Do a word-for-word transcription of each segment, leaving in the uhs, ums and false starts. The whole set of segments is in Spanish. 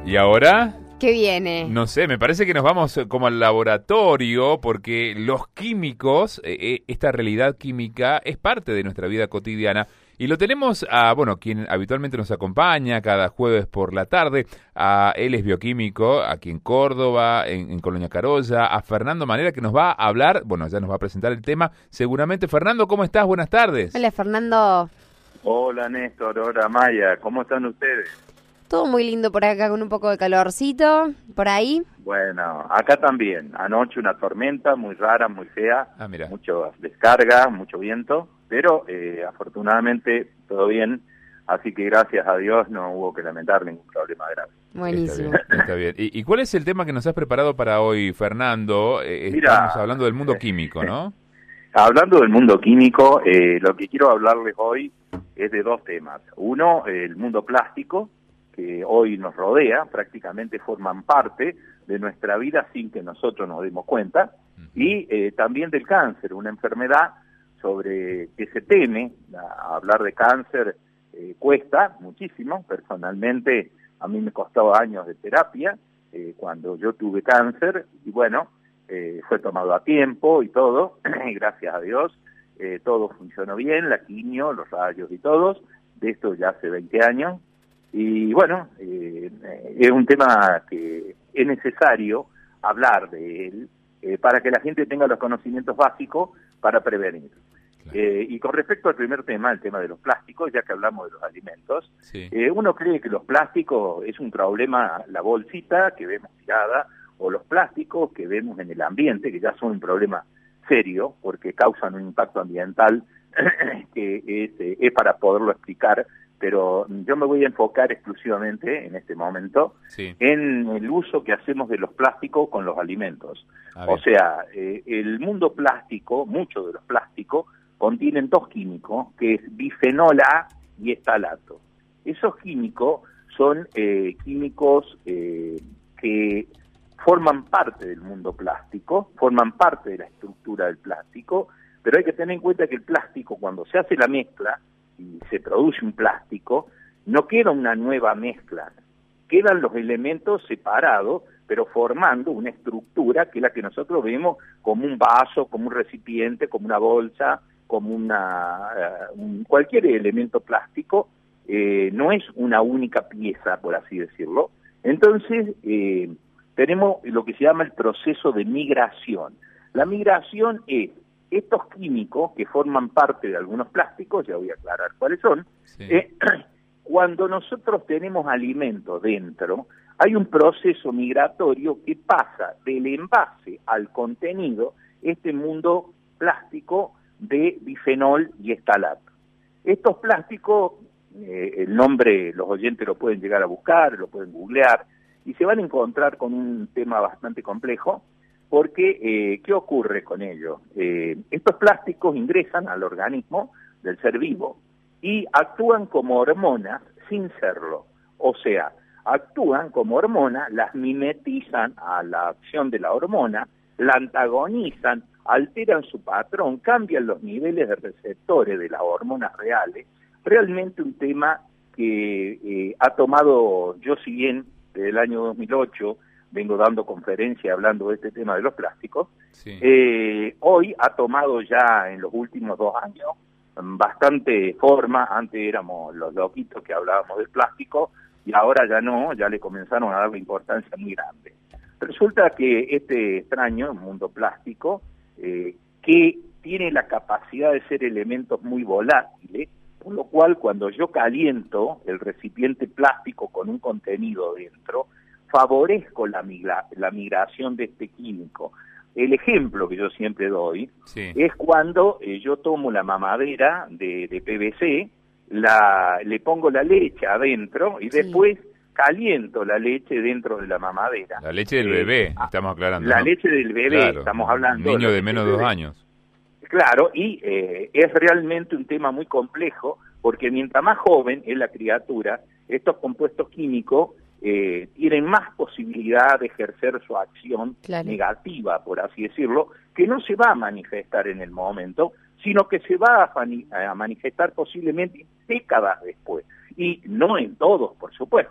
¿Y ahora? ¿Qué viene? No sé, me parece que nos vamos como al laboratorio porque los químicos, eh, esta realidad química es parte de nuestra vida cotidiana y lo tenemos a, bueno, quien habitualmente nos acompaña cada jueves por la tarde, a él es bioquímico aquí en Córdoba, en, en Colonia Carolla, a Fernando Manera que nos va a hablar, bueno, ya nos va a presentar el tema seguramente. Fernando, ¿cómo estás? Buenas tardes. Hola, Fernando. Hola, Néstor, hola, Maya, ¿cómo están ustedes? Todo muy lindo por acá con un poco de calorcito, por ahí. Bueno, acá también. Anoche una tormenta muy rara, muy fea, Ah, mira. mucho descarga, mucho viento, pero eh, afortunadamente todo bien, así que gracias a Dios no hubo que lamentar ningún problema grave. Buenísimo. Está bien, está bien. ¿Y, y cuál es el tema que nos has preparado para hoy, Fernando? Eh, Mira, estamos hablando del mundo químico, ¿no? Hablando del mundo químico, eh, lo que quiero hablarles hoy es de dos temas. Uno, el mundo plástico, que hoy nos rodea, prácticamente forman parte de nuestra vida sin que nosotros nos demos cuenta, y eh, también del cáncer, una enfermedad sobre que se teme. A hablar de cáncer eh, cuesta muchísimo. Personalmente a mí me costó años de terapia eh, cuando yo tuve cáncer, y bueno, eh, fue tomado a tiempo y todo, y gracias a Dios eh, todo funcionó bien, la quimio, los rayos y todos, de esto ya hace veinte años. Y bueno, eh, es un tema que es necesario hablar de él eh, para que la gente tenga los conocimientos básicos para prevenir. Claro. Eh, y con respecto al primer tema, el tema de los plásticos, ya que hablamos de los alimentos, sí. eh, uno cree que los plásticos es un problema, la bolsita que vemos tirada, o los plásticos que vemos en el ambiente, que ya son un problema serio, porque causan un impacto ambiental que es, eh, es para poderlo explicar. Pero yo me voy a enfocar exclusivamente en este momento sí. en el uso que hacemos de los plásticos con los alimentos. O sea, eh, el mundo plástico, muchos de los plásticos, contienen dos químicos, que es bifenol A y estalato. Esos químicos son eh, químicos eh, que forman parte del mundo plástico, forman parte de la estructura del plástico, pero hay que tener en cuenta que el plástico, cuando se hace la mezcla, y se produce un plástico, no queda una nueva mezcla, quedan los elementos separados, pero formando una estructura que es la que nosotros vemos como un vaso, como un recipiente, como una bolsa, como una uh, un, cualquier elemento plástico, eh, no es una única pieza, por así decirlo. Entonces, eh, tenemos lo que se llama el proceso de migración. La migración es estos químicos que forman parte de algunos plásticos, ya voy a aclarar cuáles son, sí. eh, cuando nosotros tenemos alimentos dentro, hay un proceso migratorio que pasa del envase al contenido, este mundo plástico de bifenol y estalato. Estos plásticos, eh, el nombre los oyentes lo pueden llegar a buscar, lo pueden googlear, y se van a encontrar con un tema bastante complejo, porque, eh, ¿qué ocurre con ello? Eh, estos plásticos ingresan al organismo del ser vivo y actúan como hormonas sin serlo. O sea, actúan como hormonas, las mimetizan a la acción de la hormona, la antagonizan, alteran su patrón, cambian los niveles de receptores de las hormonas reales. Realmente un tema que eh, ha tomado, yo si bien desde el año dos mil ocho, vengo dando conferencias hablando de este tema de los plásticos, sí. eh, hoy ha tomado ya en los últimos dos años bastante forma. Antes éramos los loquitos que hablábamos del plástico y ahora ya no, ya le comenzaron a darle importancia muy grande. Resulta que este extraño mundo plástico, eh, que tiene la capacidad de ser elementos muy volátiles, por lo cual cuando yo caliento el recipiente plástico con un contenido dentro, favorezco la, migra la migración de este químico. El ejemplo que yo siempre doy sí. es cuando eh, yo tomo la mamadera de, de P V C, la, le pongo la leche adentro y sí. después caliento la leche dentro de la mamadera. La leche del eh, bebé, estamos aclarando. La ¿no? leche del bebé, claro, estamos hablando. Un niño de menos de dos años. Claro, y eh, es realmente un tema muy complejo, porque mientras más joven es la criatura, estos compuestos químicos Eh, tienen más posibilidad de ejercer su acción claro. negativa, por así decirlo, que no se va a manifestar en el momento, sino que se va a, a manifestar posiblemente décadas después. Y no en todos, por supuesto.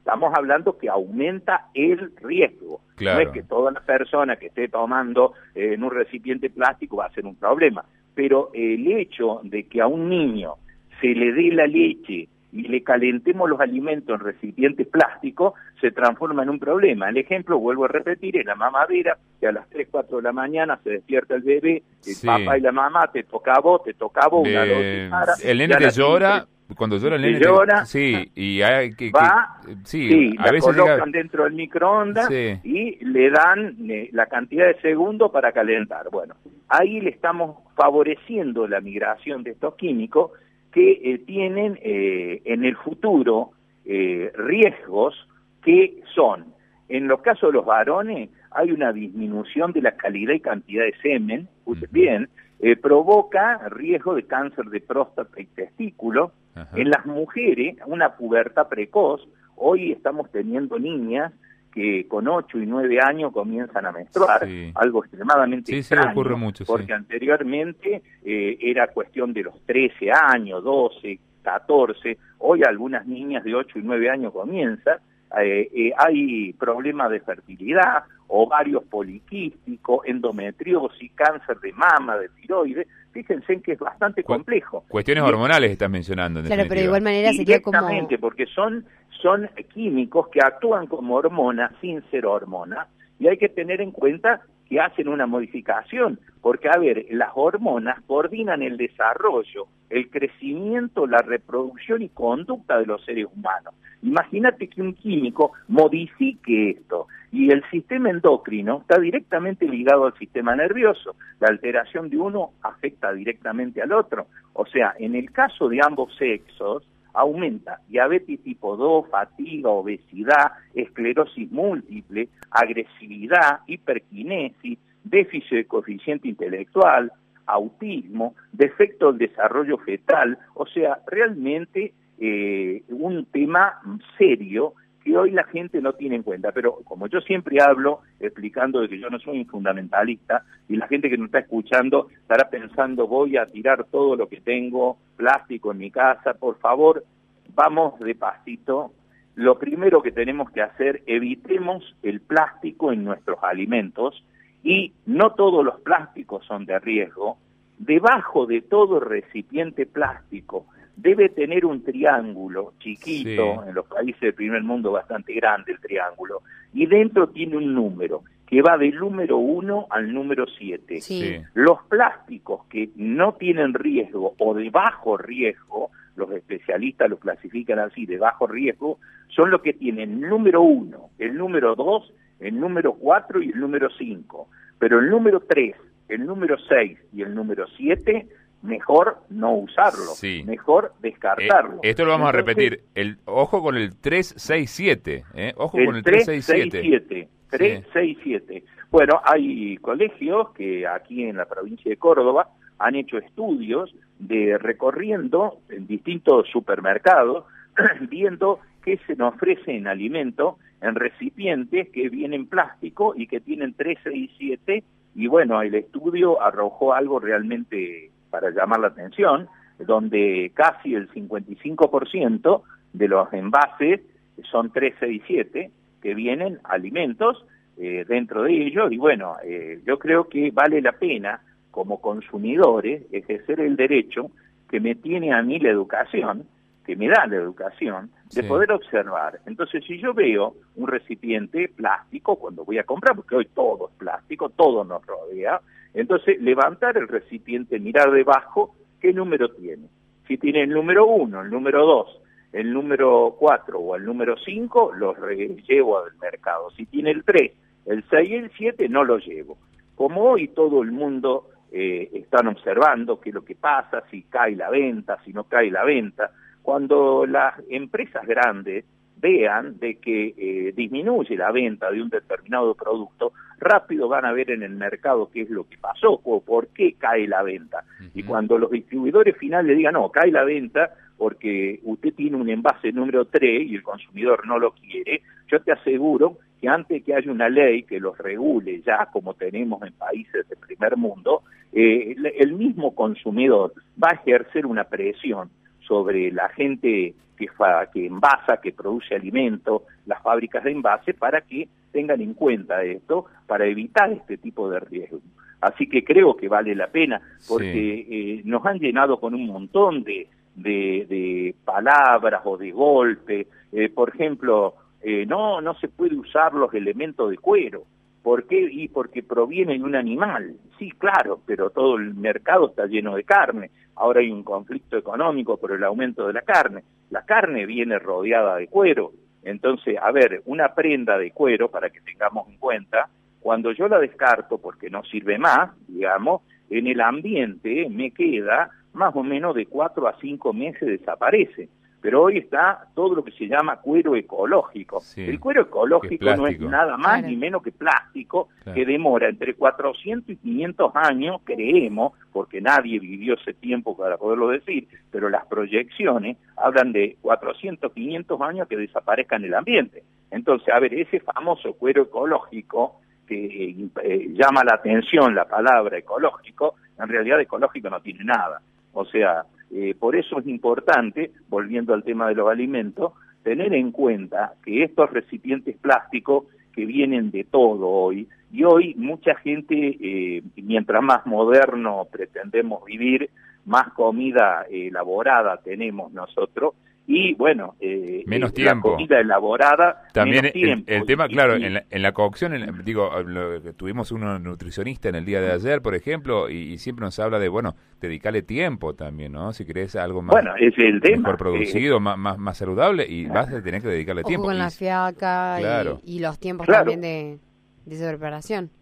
estamos hablando que aumenta el riesgo. Claro. No es que toda la persona que esté tomando eh, en un recipiente plástico va a ser un problema, pero el hecho de que a un niño se le dé la leche y le calentemos los alimentos en recipientes plásticos, se transforma en un problema. El ejemplo, vuelvo a repetir, es la mamadera, que a las tres, cuatro de la mañana se despierta el bebé, el Sí. papá y la mamá, te toca a vos, te toca a vos, una Eh, dosis. el nene te llora, cuando llora el te nene llora, sí, y hay que, va, que- sí, sí, a la veces colocan llega, dentro del microondas Sí. y le dan eh, la cantidad de segundos para calentar. Bueno, ahí le estamos favoreciendo la migración de estos químicos que eh, tienen eh, en el futuro eh, riesgos que son, en los casos de los varones, hay una disminución de la calidad y cantidad de semen, escuchen Ujú. bien, eh, provoca riesgo de cáncer de próstata y testículo. Ajá. En las mujeres, una pubertad precoz, hoy estamos teniendo niñas que con ocho y nueve años comienzan a menstruar, Sí. algo extremadamente Sí, sí, extraño, ocurre mucho, sí. porque anteriormente eh, era cuestión de los trece años, doce, catorce, hoy algunas niñas de ocho y nueve años comienzan, eh, eh, hay problemas de fertilidad, ovarios poliquísticos, endometriosis, cáncer de mama, de tiroides. Fíjense en que es bastante Cu- complejo. Cuestiones Y- hormonales estás mencionando, en Claro, pero de definitiva. igual manera sería como... Directamente, porque son, son químicos que actúan como hormonas sin ser hormonas, y hay que tener en cuenta que hacen una modificación, porque, a ver, las hormonas coordinan el desarrollo, el crecimiento, la reproducción y conducta de los seres humanos. Imagínate que un químico modifique esto, y el sistema endocrino está directamente ligado al sistema nervioso. La alteración de uno afecta directamente al otro. O sea, en el caso de ambos sexos, aumenta diabetes tipo dos, fatiga, obesidad, esclerosis múltiple, agresividad, hiperquinesis, déficit de coeficiente intelectual, autismo, defecto del desarrollo fetal, o sea, realmente eh, un tema serio que hoy la gente no tiene en cuenta. Pero como yo siempre hablo, explicando de que yo no soy un fundamentalista, y la gente que nos está escuchando estará pensando, voy a tirar todo lo que tengo, plástico en mi casa, por favor, vamos de pasito. Lo primero que tenemos que hacer, evitemos el plástico en nuestros alimentos, y no todos los plásticos son de riesgo. Debajo de todo recipiente plástico debe tener un triángulo chiquito, Sí. en los países del primer mundo bastante grande el triángulo, y dentro tiene un número que va del número uno al número siete. Sí. Sí. Los plásticos que no tienen riesgo o de bajo riesgo, los especialistas los clasifican así, de bajo riesgo, son los que tienen el número uno, el número dos, el número cuatro y el número cinco. Pero el número tres, el número seis y el número siete, mejor no usarlo, Sí. mejor Eh, descartarlo. esto lo vamos a Entonces, repetir. El, ojo con el tres seis siete. ¿eh? Ojo el con el tres seis tres seis siete. siete. tres seis siete. Bueno, hay colegios que aquí en la provincia de Córdoba han hecho estudios de recorriendo en distintos supermercados, viendo qué se nos ofrece en alimento, en recipientes que vienen plástico y que tienen tres seis siete, y bueno, el estudio arrojó algo realmente para llamar la atención, donde casi el cincuenta y cinco por ciento de los envases son tres seis siete, que vienen alimentos eh, dentro de ellos, y bueno, eh, yo creo que vale la pena como consumidores ejercer el derecho que me tiene a mí la educación, que me da la educación, de Sí. poder observar. Entonces, si yo veo un recipiente plástico cuando voy a comprar, porque hoy todo es plástico, todo nos rodea, entonces levantar el recipiente, mirar debajo qué número tiene. Si tiene el número uno, el número dos, el número cuatro o el número cinco, los llevo al mercado. Si tiene el tres, el seis y el siete, no los llevo. Como hoy todo el mundo eh, están observando qué es lo que pasa, si cae la venta, si no cae la venta, cuando las empresas grandes vean de que eh, disminuye la venta de un determinado producto, rápido van a ver en el mercado qué es lo que pasó o por qué cae la venta. Uh-huh. Y cuando los distribuidores finales digan, no, cae la venta porque usted tiene un envase número tres y el consumidor no lo quiere, yo te aseguro que antes que haya una ley que los regule ya, como tenemos en países del primer mundo, eh, el, el mismo consumidor va a ejercer una presión sobre la gente que, fa, que envasa, que produce alimento, las fábricas de envase, para que tengan en cuenta esto, para evitar este tipo de riesgos. Así que creo que vale la pena, porque sí. eh, nos han llenado con un montón de, de, de palabras o de golpe. Eh, por ejemplo, eh, no, no se puede usar los elementos de cuero. ¿Por qué? Y porque proviene de un animal. Sí, claro, pero todo el mercado está lleno de carne. Ahora hay un conflicto económico por el aumento de la carne. La carne viene rodeada de cuero. Entonces, a ver, una prenda de cuero, para que tengamos en cuenta, cuando yo la descarto porque no sirve más, digamos, en el ambiente me queda más o menos de cuatro a cinco meses desaparece. Pero hoy está todo lo que se llama cuero ecológico. Sí, el cuero ecológico es no es nada más claro. ni menos que plástico, claro. que demora entre cuatrocientos y quinientos años, creemos, porque nadie vivió ese tiempo para poderlo decir, pero las proyecciones hablan de cuatrocientos, quinientos años que desaparezca en el ambiente. Entonces, a ver, ese famoso cuero ecológico, que eh, llama la atención la palabra ecológico, en realidad ecológico no tiene nada. O sea, eh, por eso es importante, volviendo al tema de los alimentos, tener en cuenta que estos recipientes plásticos que vienen de todo hoy, y hoy mucha gente, eh, mientras más moderno pretendemos vivir, más comida eh, elaborada tenemos nosotros, y bueno, eh, menos eh, tiempo. La comida elaborada, también menos el, tiempo. el tema, y, claro, y, en la, en la cocción, en, digo, lo, tuvimos un nutricionista en el día de ayer, por ejemplo, y, y siempre nos habla de, bueno, dedicarle tiempo también, ¿no? Si querés algo más, bueno, es el tema, mejor producido, eh, más, más, más saludable, y vas a tener que dedicarle Ojo tiempo. con y, la fiaca claro. y, y los tiempos claro. también de, de esa preparación.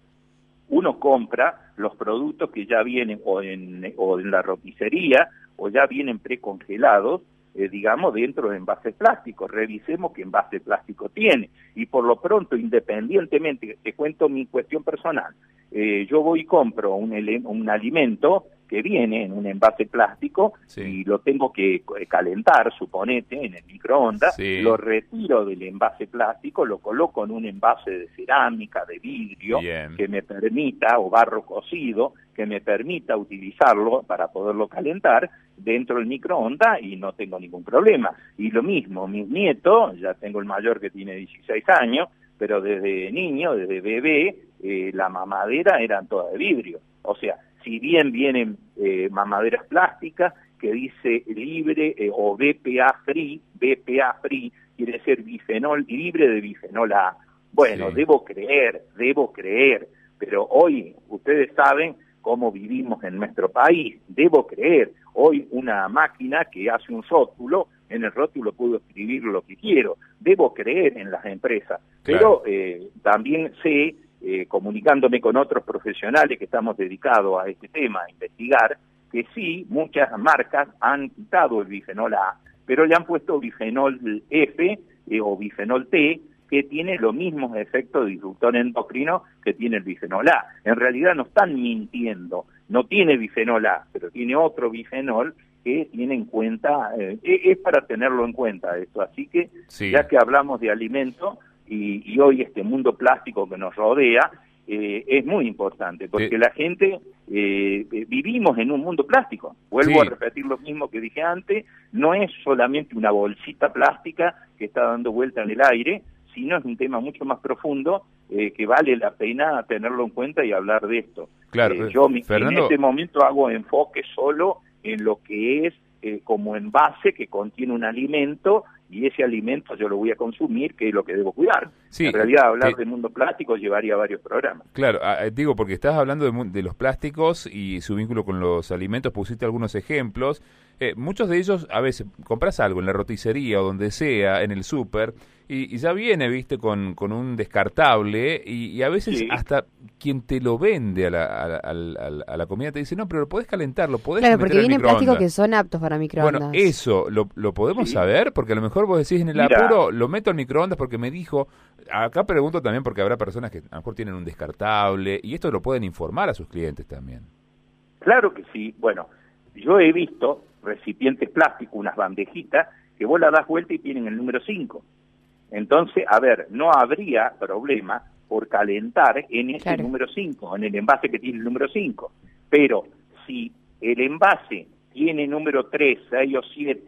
Uno compra los productos que ya vienen o en, o en la roticería o ya vienen precongelados, eh, digamos, dentro de envases plásticos. Revisemos qué envase plástico tiene. Y por lo pronto, independientemente, te cuento mi cuestión personal, eh, yo voy y compro un, ele un alimento que viene en un envase plástico, sí. y lo tengo que calentar, suponete, en el microondas, sí. lo retiro del envase plástico, lo coloco en un envase de cerámica, de vidrio, Bien. que me permita, o barro cocido, que me permita utilizarlo para poderlo calentar dentro del microondas y no tengo ningún problema. Y lo mismo, mis nietos, ya tengo el mayor que tiene dieciséis años, pero desde niño, desde bebé, eh, la mamadera eran todas de vidrio. O sea, si bien vienen eh, mamaderas plásticas que dice libre eh, o B P A free, B P A free quiere decir bifenol, libre de bifenol A. Bueno, sí. debo creer, debo creer, pero hoy ustedes saben cómo vivimos en nuestro país, debo creer. Hoy una máquina que hace un rótulo, en el rótulo puedo escribir lo que quiero, debo creer en las empresas, claro. pero eh, también sé, Eh, comunicándome con otros profesionales que estamos dedicados a este tema, a investigar, que sí, muchas marcas han quitado el bifenol A, pero le han puesto bifenol F eh, o bifenol T, que tiene los mismos efectos de disruptor endocrino que tiene el bifenol A. En realidad no están mintiendo, no tiene bifenol A, pero tiene otro bifenol que tiene en cuenta, eh, es para tenerlo en cuenta esto. Así que, sí. ya que hablamos de alimentos, Y, y hoy este mundo plástico que nos rodea eh, es muy importante, porque sí. la gente, eh, vivimos en un mundo plástico. Vuelvo sí. a repetir lo mismo que dije antes, no es solamente una bolsita plástica que está dando vuelta en el aire, sino es un tema mucho más profundo eh, que vale la pena tenerlo en cuenta y hablar de esto. Claro, eh, yo Fernando... en este momento hago enfoque solo en lo que es eh, como envase que contiene un alimento, y ese alimento yo lo voy a consumir, que es lo que debo cuidar. Sí, en realidad, hablar que... del mundo plástico llevaría varios programas. Claro, digo, porque estás hablando de, de los plásticos y su vínculo con los alimentos, pusiste algunos ejemplos. Eh, muchos de ellos, a veces, compras algo en la roticería o donde sea, en el súper, y, y ya viene, viste, con, con un descartable, y, y a veces sí. hasta quien te lo vende a la, a, la, a, la, a la comida te dice, no, pero lo podés calentar, lo podés claro, meter porque vienen plásticos que son aptos para microondas. Bueno, eso, ¿lo, lo podemos sí. saber? Porque a lo mejor vos decís en el Mira. apuro, lo meto al microondas porque me dijo, acá pregunto también porque habrá personas que a lo mejor tienen un descartable, y esto lo pueden informar a sus clientes también. Claro que sí, bueno, yo he visto recipientes plásticos, unas bandejitas, que vos la das vuelta y tienen el número cinco. Entonces, a ver, no habría problema por calentar en ese claro. número cinco, en el envase que tiene el número cinco. Pero si el envase tiene número tres, seis o siete,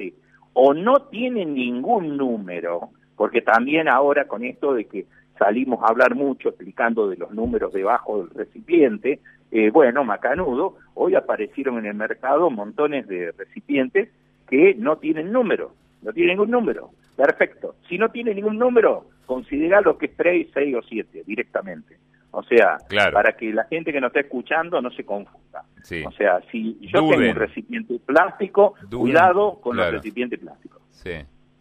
o no tiene ningún número, porque también ahora con esto de que salimos a hablar mucho explicando de los números debajo del recipiente, eh, bueno, macanudo, hoy aparecieron en el mercado montones de recipientes que no tienen número, no tienen ningún número. Perfecto. Si no tiene ningún número, considera lo que es tres, seis o siete directamente. O sea, claro, para que la gente que nos está escuchando no se confunda. Sí. O sea, si yo Duden. tengo un recipiente plástico, Duden. cuidado con Claro. los recipientes plásticos. Sí.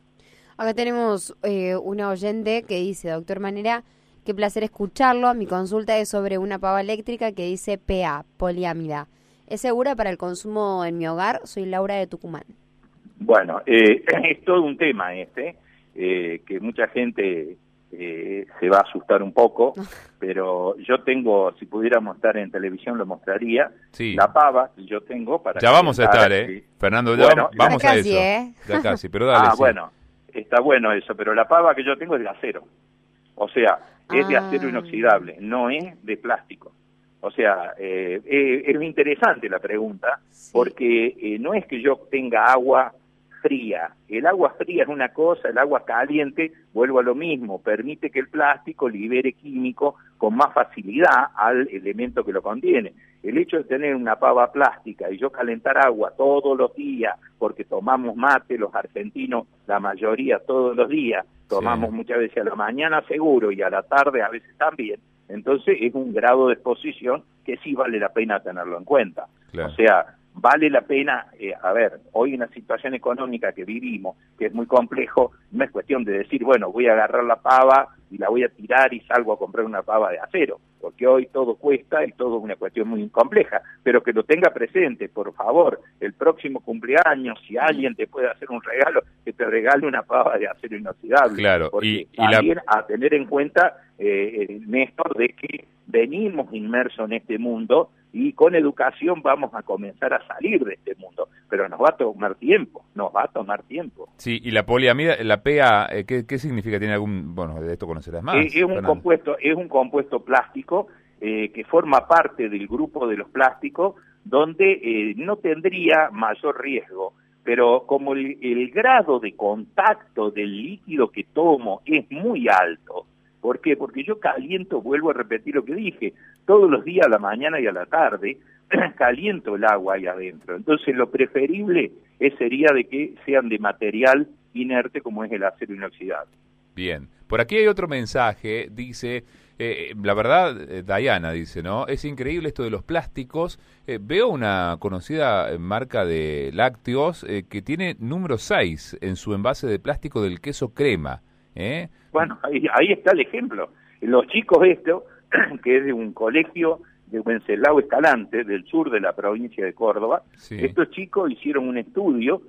Acá tenemos eh, una oyente que dice, doctor Manera, qué placer escucharlo. Mi consulta es sobre una pava eléctrica que dice P A, poliamida. ¿Es segura para el consumo en mi hogar? Soy Laura de Tucumán. Bueno, eh, es todo un tema este, eh, que mucha gente eh, se va a asustar un poco, pero yo tengo, si pudiéramos estar en televisión lo mostraría, Sí. la pava que yo tengo para... Ya vamos a estar, ¿eh? eh, Fernando, ya bueno, vamos, vamos ya a casi, eso. ¿eh? Ya casi, pero dale. ah, sí. bueno, está bueno eso, pero la pava que yo tengo es de acero. O sea, es de Ah. acero inoxidable, no es de plástico. O sea, eh, eh, es interesante la pregunta, Sí. porque eh, no es que yo tenga agua fría. El agua fría es una cosa, el agua caliente, vuelvo a lo mismo, permite que el plástico libere químico con más facilidad al elemento que lo contiene. El hecho de tener una pava plástica y yo calentar agua todos los días, porque tomamos mate, los argentinos, la mayoría todos los días, tomamos Sí. muchas veces a la mañana seguro y a la tarde a veces también, entonces es un grado de exposición que sí vale la pena tenerlo en cuenta. Claro. O sea, vale la pena, eh, a ver, hoy en la situación económica que vivimos, que es muy complejo, no es cuestión de decir, bueno, voy a agarrar la pava y la voy a tirar y salgo a comprar una pava de acero, porque hoy todo cuesta y todo es una cuestión muy compleja, pero que lo tenga presente, por favor, el próximo cumpleaños, si alguien te puede hacer un regalo, que te regale una pava de acero inoxidable. Claro, porque y- y la- también a tener en cuenta, eh, Néstor, de que venimos inmersos en este mundo y con educación vamos a comenzar a salir de este mundo, pero nos va a tomar tiempo, nos va a tomar tiempo. Sí, y la poliamida, la P A, eh, ¿qué, ¿qué significa? ¿Tiene algún, bueno, de esto conocerás más? Es, es un Fernando? compuesto, es un compuesto plástico eh, que forma parte del grupo de los plásticos donde eh, no tendría mayor riesgo, pero como el, el grado de contacto del líquido que tomo es muy alto. ¿Por qué? Porque yo caliento, vuelvo a repetir lo que dije, todos los días a la mañana y a la tarde, caliento el agua ahí adentro. Entonces lo preferible es, sería de que sean de material inerte como es el acero inoxidable. Bien. Por aquí hay otro mensaje, dice, eh, la verdad, eh, Diana dice, ¿no? Es increíble esto de los plásticos. Eh, veo una conocida marca de lácteos eh, que tiene número seis en su envase de plástico del queso crema, ¿eh? Bueno, ahí, ahí está el ejemplo. Los chicos esto, que es de un colegio de Wenceslao Escalante, del sur de la provincia de Córdoba, Sí. estos chicos hicieron un estudio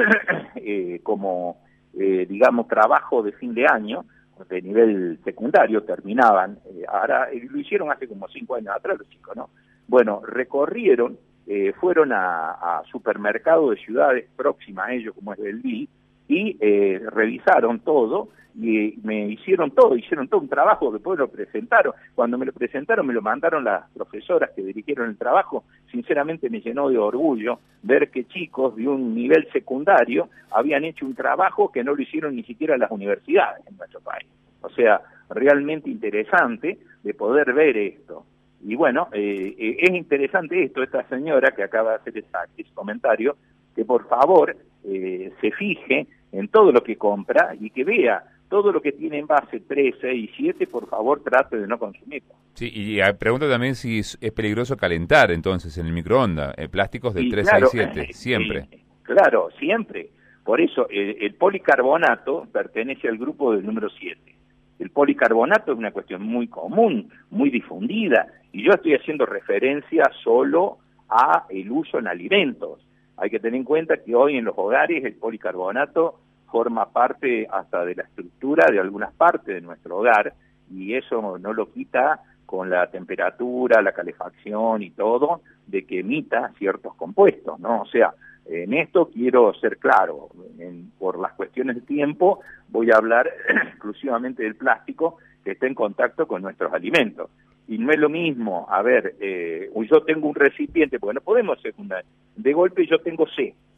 eh, como, eh, digamos, trabajo de fin de año, de nivel secundario, terminaban, eh, ahora eh, lo hicieron hace como cinco años atrás los chicos, ¿no? Bueno, recorrieron, eh, fueron a, a supermercados de ciudades próximas a ellos, como es Belví, y eh, revisaron todo, y me hicieron todo, hicieron todo un trabajo que después lo presentaron. Cuando me lo presentaron, me lo mandaron las profesoras que dirigieron el trabajo. Sinceramente me llenó de orgullo ver que chicos de un nivel secundario habían hecho un trabajo que no lo hicieron ni siquiera las universidades en nuestro país. O sea, realmente interesante de poder ver esto. Y bueno, eh, eh, es interesante esto, esta señora que acaba de hacer esa, ese comentario, que por favor eh, se fije en todo lo que compra y que vea todo lo que tiene en base tres, seis y siete, por favor trate de no consumirlo. Sí, y eh, pregunta también si es, es peligroso calentar entonces en el microondas, eh, plásticos de Y tres, claro, seis, siete, siempre. eh, claro, siempre. Por eso el, el policarbonato pertenece al grupo del número siete. El policarbonato es una cuestión muy común, muy difundida, y yo estoy haciendo referencia solo a el uso en alimentos. Hay que tener en cuenta que hoy en los hogares el policarbonato forma parte hasta de la estructura de algunas partes de nuestro hogar, y eso no lo quita con la temperatura, la calefacción y todo, de que emita ciertos compuestos, ¿no? O sea, en esto quiero ser claro, en, por las cuestiones de tiempo voy a hablar exclusivamente del plástico que está en contacto con nuestros alimentos. Y no es lo mismo, a ver, eh, yo tengo un recipiente, porque no podemos secundar, de golpe yo tengo C,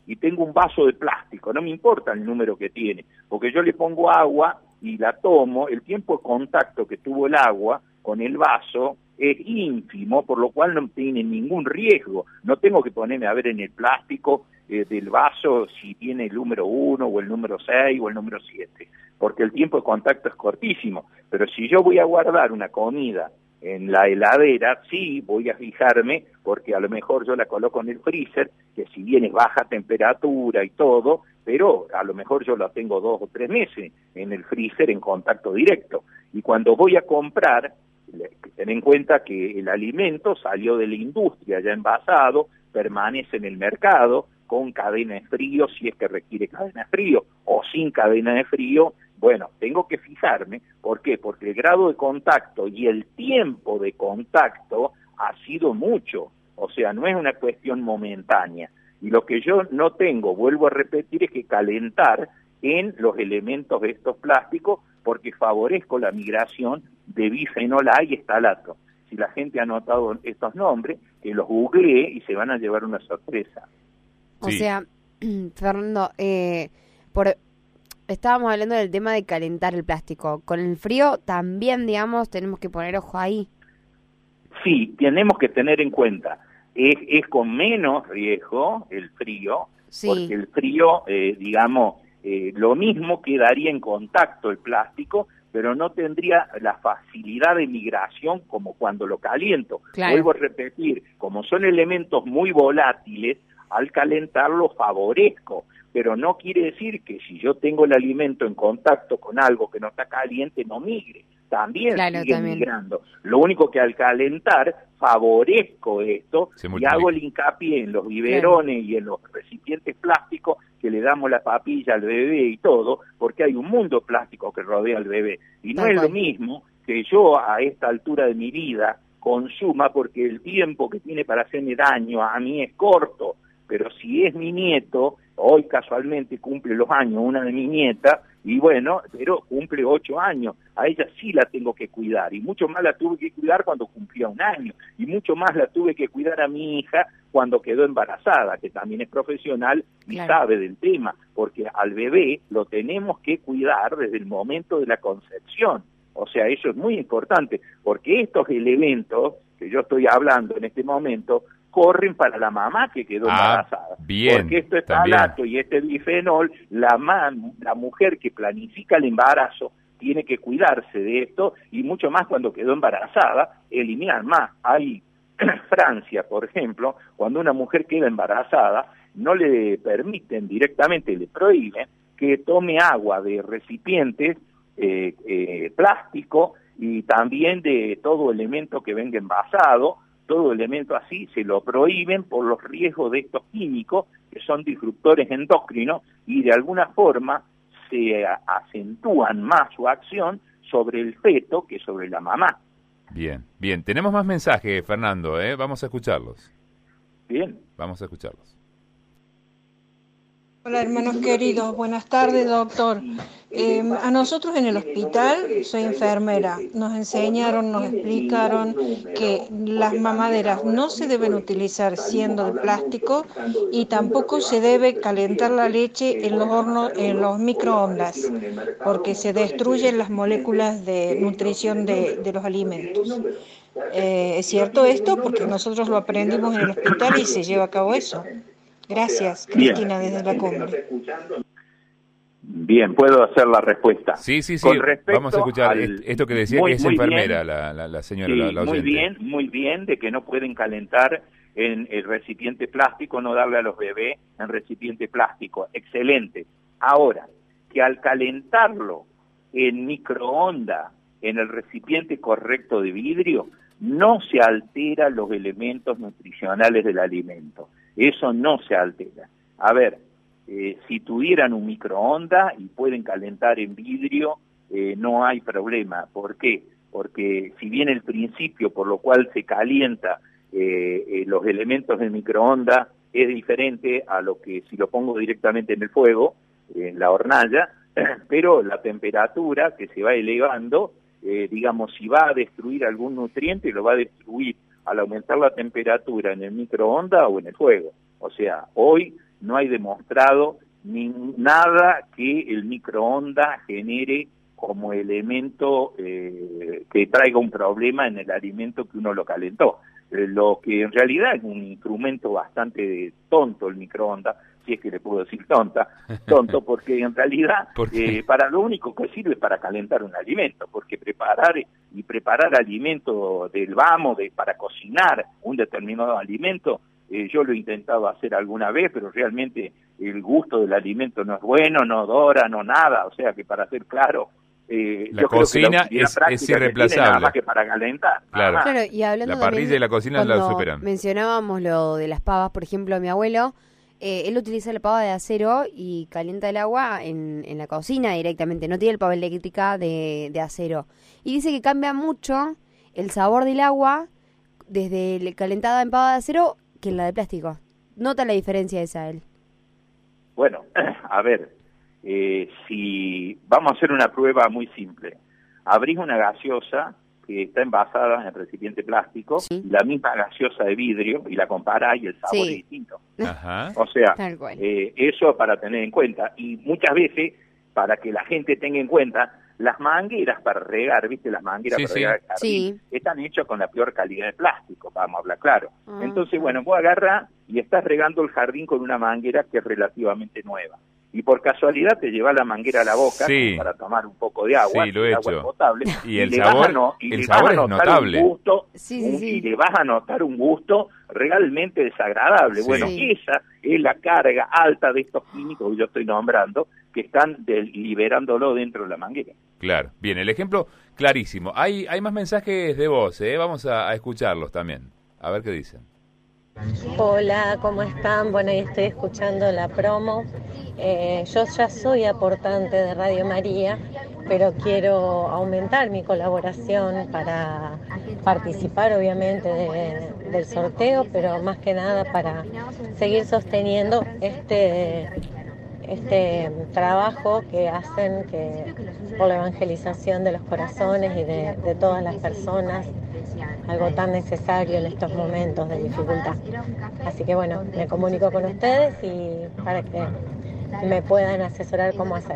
y tengo un vaso de plástico, no me importa el número que tiene, porque yo le pongo agua y la tomo, el tiempo de contacto que tuvo el agua con el vaso es ínfimo, por lo cual no tiene ningún riesgo. No tengo que ponerme a ver en el plástico eh, del vaso si tiene el número uno o el número seis o el número siete, porque el tiempo de contacto es cortísimo. Pero si yo voy a guardar una comida en la heladera, sí voy a fijarme, porque a lo mejor yo la coloco en el freezer, que si bien es baja temperatura y todo, pero a lo mejor yo la tengo dos o tres meses en el freezer en contacto directo. Y cuando voy a comprar, ten en cuenta que el alimento salió de la industria ya envasado, permanece en el mercado con cadena de frío, si es que requiere cadena de frío, o sin cadena de frío. Bueno, tengo que fijarme. ¿Por qué? Porque el grado de contacto y el tiempo de contacto ha sido mucho, o sea, no es una cuestión momentánea. Y lo que yo no tengo, vuelvo a repetir, es que calentar en los elementos de estos plásticos, porque favorezco la migración de bifenol A y estalato. Si la gente ha notado estos nombres, que los googlee y se van a llevar una sorpresa. O Sí. sea, Fernando, eh, por, estábamos hablando del tema de calentar el plástico. Con el frío también, digamos, tenemos que poner ojo ahí. Sí, tenemos que tener en cuenta, es, es con menos riesgo el frío, Sí. porque el frío, eh, digamos, eh, lo mismo quedaría en contacto el plástico, pero no tendría la facilidad de migración como cuando lo caliento. Claro. Vuelvo a repetir, como son elementos muy volátiles, al calentarlo favorezco, pero no quiere decir que si yo tengo el alimento en contacto con algo que no está caliente, no migre. También Claro, sigue también. migrando. Lo único que al calentar favorezco esto Se y multiplica. hago el hincapié en los biberones y en los recipientes plásticos que le damos la papilla al bebé y todo, porque hay un mundo plástico que rodea al bebé. Y no Tal es cual. lo mismo que yo a esta altura de mi vida consuma, porque el tiempo que tiene para hacerme daño a mí es corto, pero si es mi nieto, hoy casualmente cumple los años una de mis nietas, y bueno, pero cumple ocho años, a ella sí la tengo que cuidar, y mucho más la tuve que cuidar cuando cumplía un año, y mucho más la tuve que cuidar a mi hija cuando quedó embarazada, que también es profesional y Claro. sabe del tema, porque al bebé lo tenemos que cuidar desde el momento de la concepción. O sea, eso es muy importante, porque estos elementos que yo estoy hablando en este momento corren para la mamá que quedó Ah, embarazada. bien, Porque esto es también. talato y este bifenol, la, ma- la mujer que planifica el embarazo tiene que cuidarse de esto, y mucho más cuando quedó embarazada, eliminar más. Hay Francia, por ejemplo, cuando una mujer queda embarazada, no le permiten directamente, le prohíben que tome agua de recipientes eh, eh, plástico, y también de todo elemento que venga envasado, todo elemento así se lo prohíben por los riesgos de estos químicos que son disruptores endocrinos, y de alguna forma se a- acentúan más su acción sobre el feto que sobre la mamá. Bien, bien. Tenemos más mensajes, Fernando, ¿eh? Vamos a escucharlos. Bien. Vamos a escucharlos. Hola hermanos queridos, buenas tardes doctor. Eh, a nosotros en el hospital, soy enfermera, nos enseñaron, nos explicaron que las mamaderas no se deben utilizar siendo de plástico, y tampoco se debe calentar la leche en los hornos, en los microondas, porque se destruyen las moléculas de nutrición de, de los alimentos. Eh, ¿Es cierto esto? Porque nosotros lo aprendimos en el hospital y se lleva a cabo eso. Gracias, Bien. Cristina, desde la cumbre. Bien, puedo hacer la respuesta. Sí, sí, sí. Con respecto Vamos a escuchar al- est- esto que decía muy, que es muy enfermera bien. la, la, la señora, Sí, la, la muy oyente. bien, muy bien, de que no pueden calentar en el recipiente plástico, no darle a los bebés en recipiente plástico. Excelente. Ahora, que al calentarlo en microondas, en el recipiente correcto de vidrio, no se alteran los elementos nutricionales del alimento. Eso no se altera. A ver, eh, si tuvieran un microondas y pueden calentar en vidrio, eh, no hay problema. ¿Por qué? Porque si bien el principio por lo cual se calienta eh, eh, los elementos del microondas es diferente a lo que si lo pongo directamente en el fuego, en la hornalla, pero la temperatura que se va elevando, eh, digamos, si va a destruir algún nutriente, lo va a destruir al aumentar la temperatura en el microondas o en el fuego. O sea, hoy no hay demostrado ni nada que el microondas genere como elemento eh, que traiga un problema en el alimento que uno lo calentó. Eh, lo que en realidad es un instrumento bastante tonto el microondas, si es que le puedo decir tonta, tonto, porque en realidad eh, para lo único que sirve es para calentar un alimento, porque preparar y preparar alimento del vamos, de, para cocinar un determinado alimento, eh, yo lo he intentado hacer alguna vez, pero realmente el gusto del alimento no es bueno, no dora, no nada, o sea que para ser claro, Eh, la cocina que la es, es irreemplazable. Nada más que para calentar. Claro. Claro, y hablando la parrilla y la cocina la superan. Mencionábamos lo de las pavas, por ejemplo, mi abuelo, eh, él utiliza la pava de acero y calienta el agua en, en la cocina directamente, no tiene el pava eléctrica de, de acero. Y dice que cambia mucho el sabor del agua desde el calentada en pava de acero que en la de plástico. Nota la diferencia esa él. Bueno, a ver, Eh, si vamos a hacer una prueba muy simple, abrís una gaseosa que está envasada en el recipiente plástico, sí, y la misma gaseosa de vidrio, y la comparás y el sabor, sí, es distinto. Ajá. O sea, eh, eso para tener en cuenta, y muchas veces, para que la gente tenga en cuenta, las mangueras para regar, ¿viste? Las mangueras sí, para regar el jardín, sí, están hechas con la peor calidad de plástico, vamos a hablar claro. Ah, Entonces, bueno, vos agarrás y estás regando el jardín con una manguera que es relativamente nueva. Y por casualidad te llevas la manguera a la boca, sí, para tomar un poco de agua, sí, lo he agua hecho. potable, y el sabor, no, y el sabor es notable. Un gusto, sí, sí, un, sí. Y le vas a notar un gusto realmente desagradable. Sí. Bueno, esa es la carga alta de estos químicos que yo estoy nombrando, que están de, liberándolo dentro de la manguera. Claro, bien, el ejemplo clarísimo. Hay hay más mensajes de voz, ¿eh? Vamos a, a escucharlos también, a ver qué dicen. Hola, ¿cómo están? Bueno, ahí estoy escuchando la promo. Eh, yo ya soy aportante de Radio María, pero quiero aumentar mi colaboración para participar, obviamente, de, del sorteo, pero más que nada para seguir sosteniendo este, este trabajo que hacen que, por la evangelización de los corazones y de, de todas las personas, algo tan necesario en estos momentos de dificultad. Así que bueno, me comunico con ustedes y para que me puedan asesorar cómo hacer.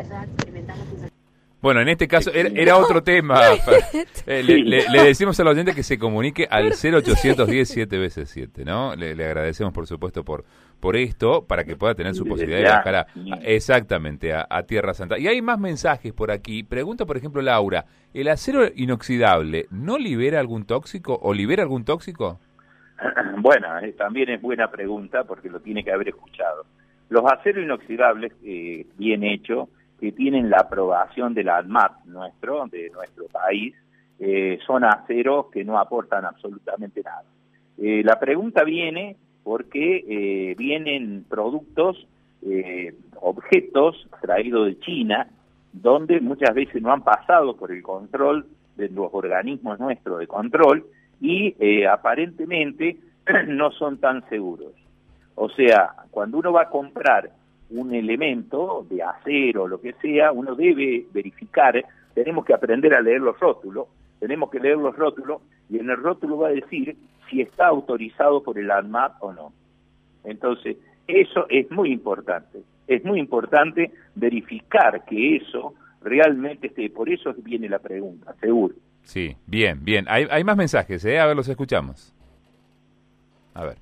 Bueno, en este caso era, era otro tema. Eh, le, le, le decimos al oyente que se comunique al cero ochocientos diez siete veces siete, ¿no? Le, le agradecemos, por supuesto, por por esto, para que pueda tener su posibilidad de viajar a, a, exactamente a, a Tierra Santa. Y hay más mensajes por aquí. Pregunta, por ejemplo, Laura, ¿el acero inoxidable no libera algún tóxico o libera algún tóxico? Bueno, eh, también es buena pregunta porque lo tiene que haber escuchado. Los aceros inoxidables, eh, bien hechos, que tienen la aprobación de la ANMAT nuestro, de nuestro país, eh, son aceros que no aportan absolutamente nada. Eh, la pregunta viene porque eh, vienen productos, eh, objetos traídos de China, donde muchas veces no han pasado por el control de los organismos nuestros de control y eh, aparentemente no son tan seguros. O sea, cuando uno va a comprar un elemento de acero o lo que sea, uno debe verificar, tenemos que aprender a leer los rótulos, tenemos que leer los rótulos y en el rótulo va a decir si está autorizado por el ANMAT o no. Entonces, eso es muy importante, es muy importante verificar que eso realmente esté, por eso viene la pregunta, seguro. Sí, bien, bien, hay, hay más mensajes, ¿eh? A ver, los escuchamos. A ver.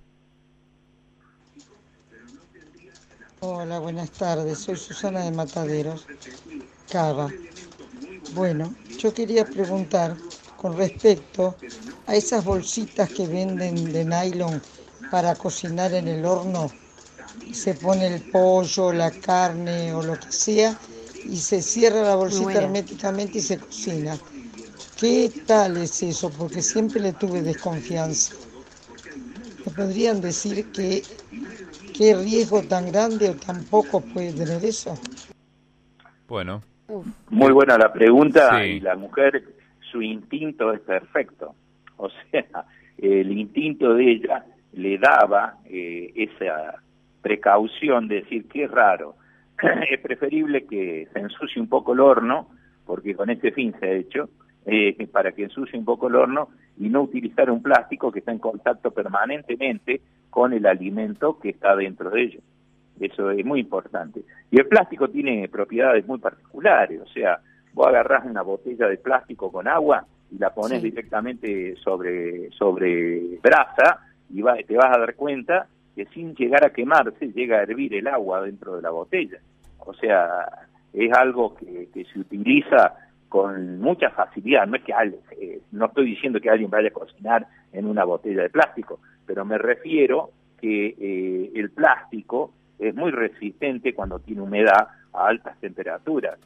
Hola, buenas tardes. Soy Susana de Mataderos, Cava. Bueno, yo quería preguntar con respecto a esas bolsitas que venden de nylon para cocinar en el horno. Se pone el pollo, la carne o lo que sea y se cierra la bolsita herméticamente y se cocina. ¿Qué tal es eso? Porque siempre le tuve desconfianza. ¿Me podrían decir que qué riesgo tan grande o tan poco puede tener eso? Bueno. Muy buena la pregunta, sí. Y la mujer, su instinto es perfecto. O sea, el instinto de ella le daba eh, esa precaución de decir que es raro. Es preferible que se ensucie un poco el horno, porque con este fin se ha hecho, eh, para que ensucie un poco el horno y no utilizar un plástico que está en contacto permanentemente con el alimento que está dentro de ellos. Eso es muy importante. Y el plástico tiene propiedades muy particulares, o sea, vos agarrás una botella de plástico con agua y la pones sí. directamente sobre, sobre brasa y va, te vas a dar cuenta que sin llegar a quemarse llega a hervir el agua dentro de la botella. O sea, es algo que, que se utiliza con mucha facilidad. No es que eh, no estoy diciendo que alguien vaya a cocinar en una botella de plástico, pero me refiero que eh, el plástico es muy resistente cuando tiene humedad a altas temperaturas.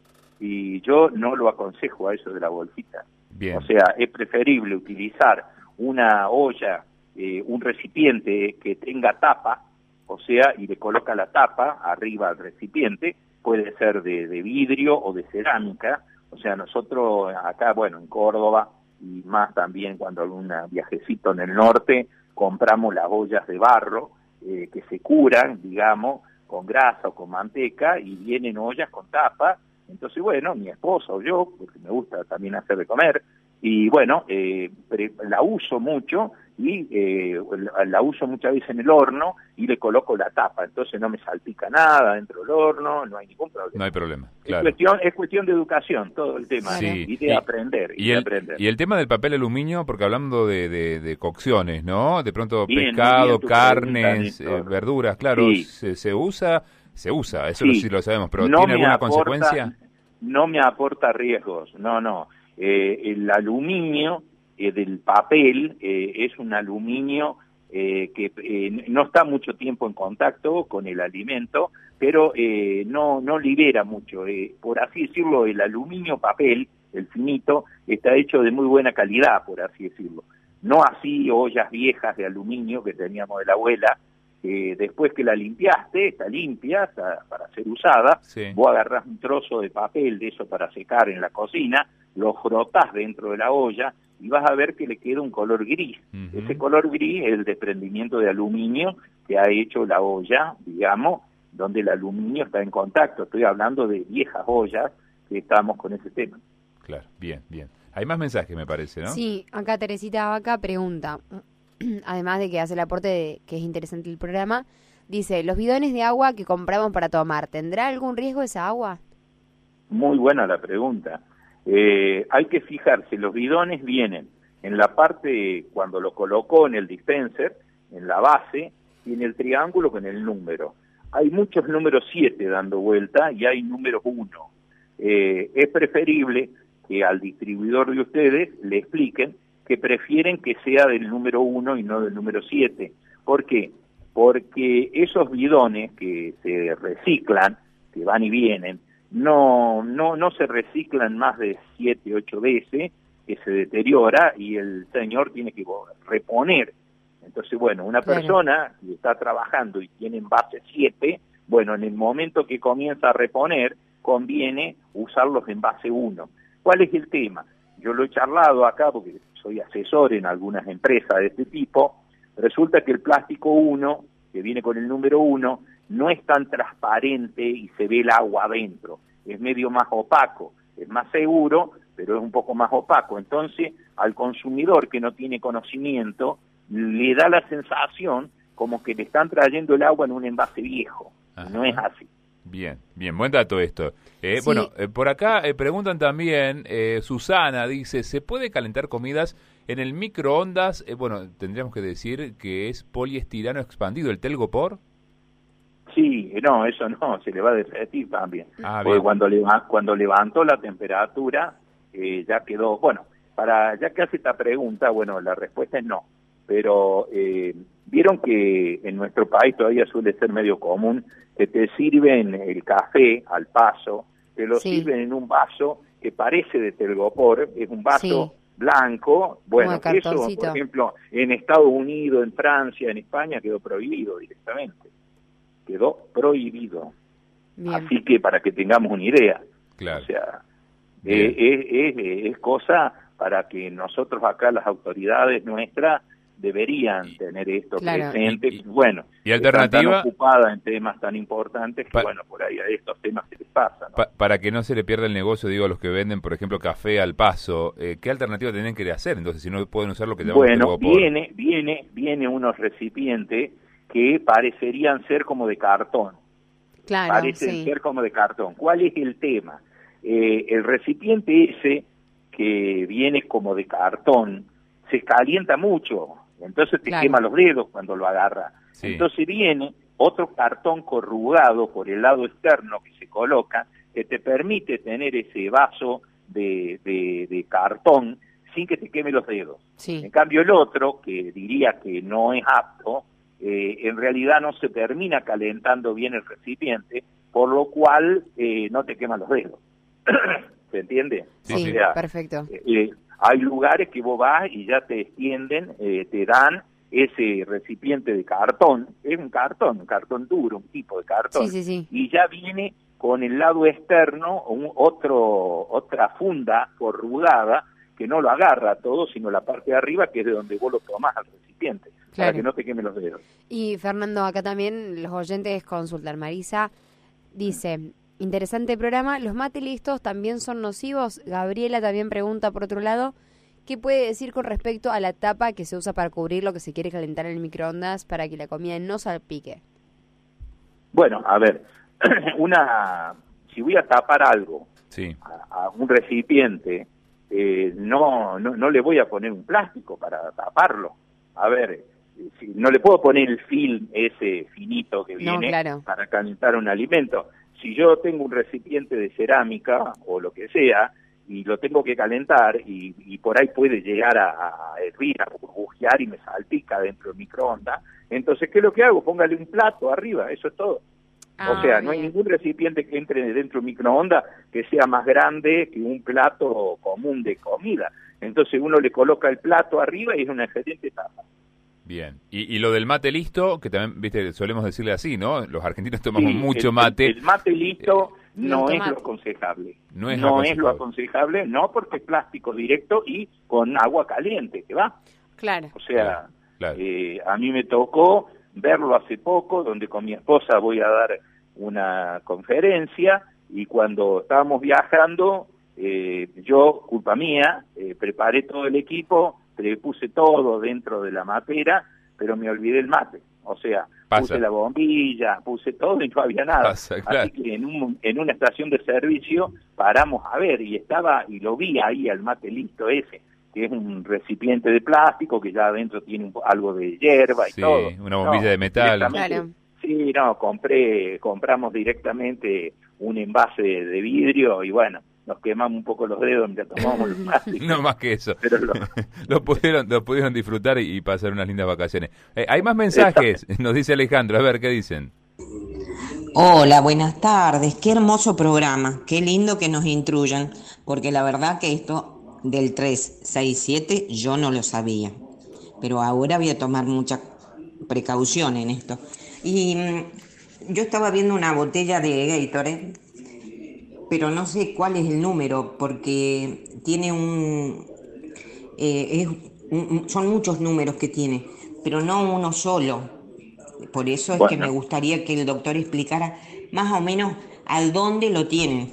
Y yo no lo aconsejo a eso de la bolsita. Bien. O sea, es preferible utilizar una olla, eh, un recipiente que tenga tapa, o sea, y le coloca la tapa arriba al recipiente, puede ser de, de vidrio o de cerámica. O sea, nosotros acá, bueno, en Córdoba, y más también cuando algún viajecito en el norte, compramos las ollas de barro, eh, que se curan, digamos, con grasa o con manteca, y vienen ollas con tapa. Entonces, bueno, mi esposa o yo, porque me gusta también hacer de comer, y bueno, eh, la uso mucho, y eh, la, la uso muchas veces en el horno, y le coloco la tapa, entonces no me salpica nada dentro del horno, no hay ningún problema. No hay problema, claro. Es cuestión, es cuestión de educación, todo el tema, sí. y de y, aprender. Y, y, de el, aprender. y el tema del papel aluminio, porque hablando de, de, de cocciones, ¿no? De pronto bien, pescado, bien carnes, pregunta, eh, verduras, claro, sí. se, se usa, se usa, eso sí. sí lo sabemos, pero no ¿tiene alguna aporta, consecuencia? No me aporta riesgos, no, no. Eh, el aluminio eh, del papel eh, es un aluminio eh, que eh, no está mucho tiempo en contacto con el alimento, pero eh, no, no libera mucho. Eh, por así decirlo, el aluminio papel, el finito, está hecho de muy buena calidad, por así decirlo. No así ollas viejas de aluminio que teníamos de la abuela, Eh, después que la limpiaste, está limpia está para ser usada, sí. vos agarrás un trozo de papel de eso para secar en la cocina, lo frotás dentro de la olla y vas a ver que le queda un color gris. Uh-huh. Ese color gris es el desprendimiento de aluminio que ha hecho la olla, digamos, donde el aluminio está en contacto. Estoy hablando de viejas ollas que estamos con ese tema. Claro, bien, bien. Hay más mensajes, me parece, ¿no? Sí, acá Teresita Vaca pregunta, además de que hace el aporte de que es interesante el programa, dice, los bidones de agua que compramos para tomar, ¿tendrá algún riesgo esa agua? Muy buena la pregunta. Eh, hay que fijarse, los bidones vienen en la parte, cuando lo colocó en el dispenser, en la base, tiene el triángulo con el número. Hay muchos números siete dando vuelta y hay números uno. Eh, es preferible que al distribuidor de ustedes le expliquen que prefieren que sea del número uno y no del número siete. ¿Por qué? Porque esos bidones que se reciclan, que van y vienen, no no no se reciclan más de siete, ocho veces, que se deteriora y el señor tiene que reponer. Entonces, bueno, una claro. persona que está trabajando y tiene envase siete, bueno, en el momento que comienza a reponer, conviene usar los envase uno. ¿Cuál es el tema? Yo lo he charlado acá porque soy asesor en algunas empresas de este tipo. Resulta que el plástico uno, que viene con el número uno, no es tan transparente y se ve el agua adentro. Es medio más opaco, es más seguro, pero es un poco más opaco. Entonces, al consumidor que no tiene conocimiento, le da la sensación como que le están trayendo el agua en un envase viejo. Ajá. No es así. Bien, bien, buen dato esto. Eh, sí. Bueno, eh, por acá eh, preguntan también, eh, Susana dice, ¿se puede calentar comidas en el microondas? Eh, bueno, tendríamos que decir que es poliestireno expandido, ¿el telgopor? Sí, no, eso no, se le va a derretir también. Ah, porque bien. cuando, leva, cuando levantó la temperatura, eh, ya quedó, bueno, para ya que hace esta pregunta, bueno, la respuesta es no. Pero eh, vieron que en nuestro país todavía suele ser medio común que te sirven el café al paso, te lo sí. sirven en un vaso que parece de telgopor, es un vaso sí. blanco. Bueno, eso, por ejemplo, en Estados Unidos, en Francia, en España quedó prohibido directamente. Quedó prohibido. Bien. Así que para que tengamos una idea. Claro. O sea, eh, es, es, es cosa para que nosotros acá, las autoridades nuestras, deberían y, tener esto claro. presente. Y, y, bueno, y alternativa están tan ocupada en temas tan importantes que, pa, bueno, por ahí a estos temas se les pasa, ¿no? Pa, para que no se le pierda el negocio, digo, a los que venden, por ejemplo, café al paso, eh, ¿qué alternativa tienen que hacer? Entonces, si no pueden usar lo que llamamos bueno, viene, viene, viene unos recipientes que parecerían ser como de cartón. Claro, parecen sí. ser como de cartón. ¿Cuál es el tema? Eh, el recipiente ese, que viene como de cartón, se calienta mucho, entonces te Claro. quema los dedos cuando lo agarra. Sí. Entonces viene otro cartón corrugado por el lado externo que se coloca, que te permite tener ese vaso de, de, de cartón sin que te queme los dedos. Sí. En cambio el otro, que diría que no es apto, eh, en realidad no se termina calentando bien el recipiente, por lo cual eh, no te queman los dedos. ¿Se entiende? Sí, O Sí, sea, perfecto. eh, hay lugares que vos vas y ya te extienden, eh, te dan ese recipiente de cartón, es un cartón, un cartón duro, un tipo de cartón, Sí, sí, sí. y ya viene con el lado externo un, otro otra funda corrugada que no lo agarra todo, sino la parte de arriba, que es de donde vos lo tomás al recipiente, Claro. para que no te queme los dedos. Y Fernando, acá también los oyentes consultan. Marisa dice, interesante programa, ¿los mate listos también son nocivos? Gabriela también pregunta por otro lado, ¿qué puede decir con respecto a la tapa que se usa para cubrir lo que se quiere calentar en el microondas para que la comida no salpique? Bueno, a ver, una si voy a tapar algo Sí. a, a un recipiente, eh, no, no no le voy a poner un plástico para taparlo. A ver, si, no le puedo poner el film ese finito que viene claro. para calentar un alimento. Si yo tengo un recipiente de cerámica o lo que sea y lo tengo que calentar y, y por ahí puede llegar a, a hervir, a burbujear y me salpica dentro del microondas, entonces ¿qué es lo que hago? Póngale un plato arriba, eso es todo. Ah, O sea, no hay bien. ningún recipiente que entre dentro del microondas que sea más grande que un plato común de comida. Entonces uno le coloca el plato arriba y es una excelente tapa. Bien. Y, y lo del mate listo, que también, viste, solemos decirle así, ¿no? Los argentinos tomamos Sí, mucho el, mate. El, el mate listo no el es tomate. lo aconsejable. No es no lo es lo aconsejable. aconsejable, no porque es plástico directo y con agua caliente, que va. Claro. O sea, Claro. eh, a mí me tocó verlo hace poco, donde con mi esposa voy a dar una conferencia y cuando estábamos viajando, eh, yo, culpa mía, eh, preparé todo el equipo, le puse todo dentro de la matera, pero me olvidé el mate. O sea, Pasa. puse la bombilla, puse todo y no había nada. Pasa, claro. Así que en, un, en una estación de servicio paramos a ver y estaba, y lo vi ahí al mate listo ese, que es un recipiente de plástico que ya adentro tiene un, algo de hierba y Sí, todo. una bombilla de metal. directamente- Claro. Sí, no, compré, compramos directamente un envase de vidrio y bueno, nos quemamos un poco los dedos mientras tomamos los plásticos. No más que eso. Pero lo- lo pudieron lo pudieron disfrutar y, y pasar unas lindas vacaciones. Eh, hay más mensajes, nos dice Alejandro. A ver, ¿qué dicen? Hola, buenas tardes. Qué hermoso programa. Qué lindo que nos instruyan, porque la verdad que esto del tres seis siete yo no lo sabía. Pero ahora voy a tomar mucha precaución en esto. Y mm, yo estaba viendo una botella de Gatorade, pero no sé cuál es el número, porque tiene un... eh, es un- son muchos números que tiene, pero no uno solo. Por eso es Bueno. que me gustaría que el doctor explicara más o menos a dónde lo tienen,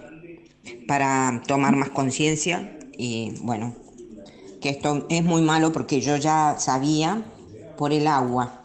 para tomar más conciencia. Y bueno, que esto es muy malo porque yo ya sabía por el agua.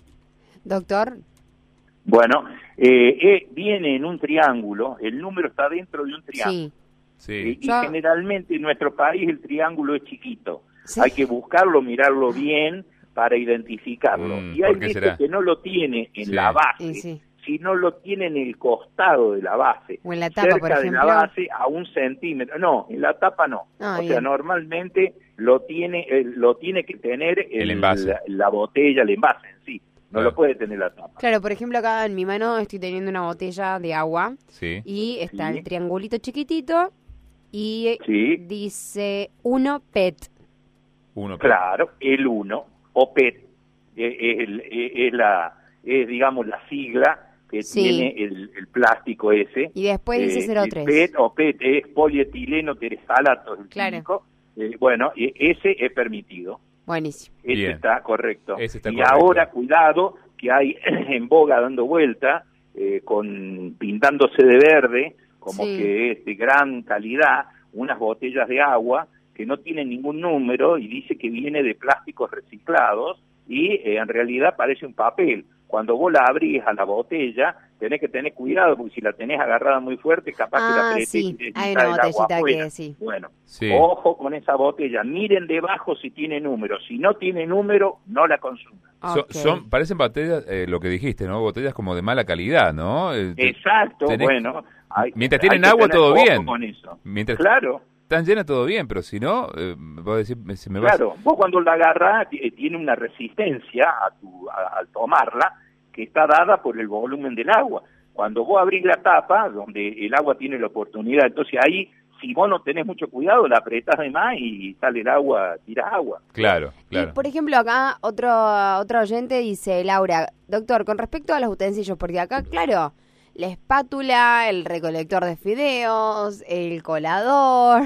Doctor, bueno, eh, eh, viene en un triángulo, el número está dentro de un triángulo. sí. Eh, Sí. y Yo- generalmente en nuestro país el triángulo es chiquito. Sí. Hay que buscarlo, mirarlo bien para identificarlo. Mm, y hay ¿por qué veces será? que no lo tiene en Sí. la base, Sí, sí. sino lo tiene en el costado de la base. O en la tapa, cerca por de ejemplo. la base a un centímetro. No, en la tapa no. Ah, o bien. sea, normalmente lo tiene eh, lo tiene que tener el, El envase. La, la botella, el envase en sí. No Claro. lo puede tener la tapa. Claro, por ejemplo, acá en mi mano estoy teniendo una botella de agua Sí. y está Sí. el triangulito chiquitito y Sí. dice uno P E T. Uno. Claro, el uno, o P E T, eh, eh, el- eh, es, la, es, digamos, la sigla que Sí. tiene el, el plástico ese. Y después dice cero el tres. P E T o P E T es polietileno teresalato, es el Claro. químico. Eh, bueno, e- ese es permitido. Buenísimo. Ese Bien. está correcto. Ese está y correcto. ahora, cuidado, que hay en boga dando vuelta, eh, con pintándose de verde, como Sí. que es de gran calidad, unas botellas de agua que no tienen ningún número y dice que viene de plásticos reciclados y eh, en realidad parece un papel. Cuando vos la abrís a la botella, tenés que tener cuidado, porque si la tenés agarrada muy fuerte, capaz ah, que la apretés sí. y te Hay sale una el agua botellita afuera. que sí. Bueno, sí. ojo con esa botella, miren debajo si tiene número, si no tiene número, no la consuman. So, Okay. son, parecen botellas, eh, lo que dijiste, ¿no? Botellas como de mala calidad, ¿no? Eh, te- Exacto, tenés- bueno. Hay, Mientras hay tienen que agua, tener todo ojo bien. con eso. Mientras Claro. están llenas, todo bien, pero si no, eh, vos decís, me- se me va... Claro, vos cuando la agarrás t- tiene una resistencia a tu, a- al tomarla que está dada por el volumen del agua. Cuando vos abrís la tapa, donde el agua tiene la oportunidad, entonces ahí, si vos no tenés mucho cuidado, la apretás de más y sale el agua, tirás agua. Claro, Y, claro. por ejemplo, acá otro, otro oyente dice, Laura, doctor, con respecto a los utensilios, porque acá, claro, la espátula, el recolector de fideos, el colador,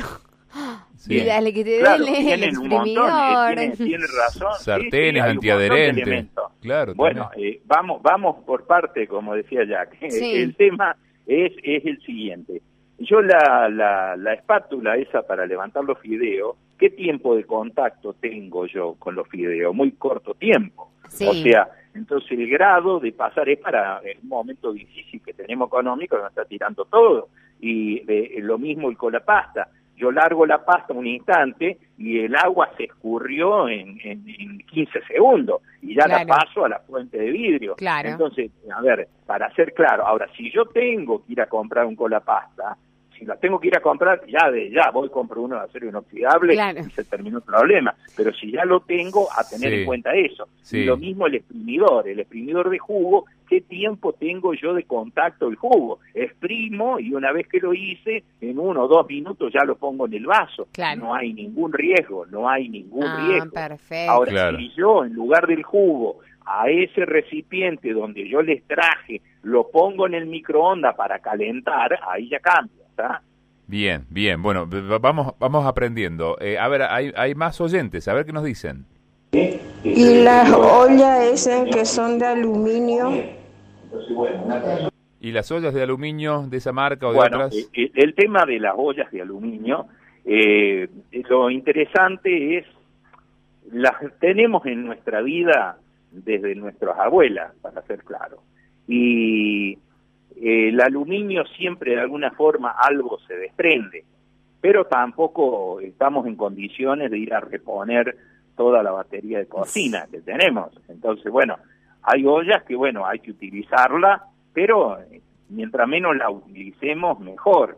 Sí. y dale que te Claro, dele, el tienen un montón, eh, exprimidor. tiene, tiene razón. sí, Sartenes, sí, hay un montón de antiadherentes. elementos. Claro, Bueno, también. eh, vamos vamos por parte, como decía Jack. Sí. El tema es, es el siguiente. Yo la, la, la espátula esa para levantar los fideos, ¿qué tiempo de contacto tengo yo con los fideos? Muy corto tiempo. Sí. O sea, entonces el grado de pasar es para en un momento difícil que tenemos económico, que nos está tirando todo. Y eh, lo mismo el con la pasta. Yo largo la pasta un instante y el agua se escurrió en, en, en quince segundos y ya Claro. la paso a la fuente de vidrio. Claro. Entonces, a ver, para ser claro, ahora, si yo tengo que ir a comprar un colapasta, si la tengo que ir a comprar, ya de ya voy, compro uno de acero inoxidable Claro. y se terminó el problema. Pero si ya lo tengo, a tener Sí. en cuenta eso. Sí. Y lo mismo el exprimidor, el exprimidor de jugo, ¿qué tiempo tengo yo de contacto el jugo? Exprimo y una vez que lo hice, en uno o dos minutos ya lo pongo en el vaso. Claro. No hay ningún riesgo, no hay ningún Ah, riesgo. perfecto. Ahora, Claro. si yo en lugar del jugo a ese recipiente donde yo les traje, lo pongo en el microondas para calentar, ahí ya cambia, ¿está? Bien, bien. Bueno, v- v- vamos vamos aprendiendo. Eh, a ver, hay, hay más oyentes. A ver qué nos dicen. Y las ollas esas que son de aluminio, ¿Y las ollas de aluminio de esa marca o de Bueno, otras? eh, eh, el tema de las ollas de aluminio, eh, lo interesante es, las tenemos en nuestra vida desde nuestras abuelas, para ser claro. Y eh, el aluminio siempre de alguna forma algo se desprende, pero tampoco estamos en condiciones de ir a reponer toda la batería de cocina que tenemos. Entonces, bueno, hay ollas que, bueno, hay que utilizarla, pero eh, mientras menos la utilicemos, mejor.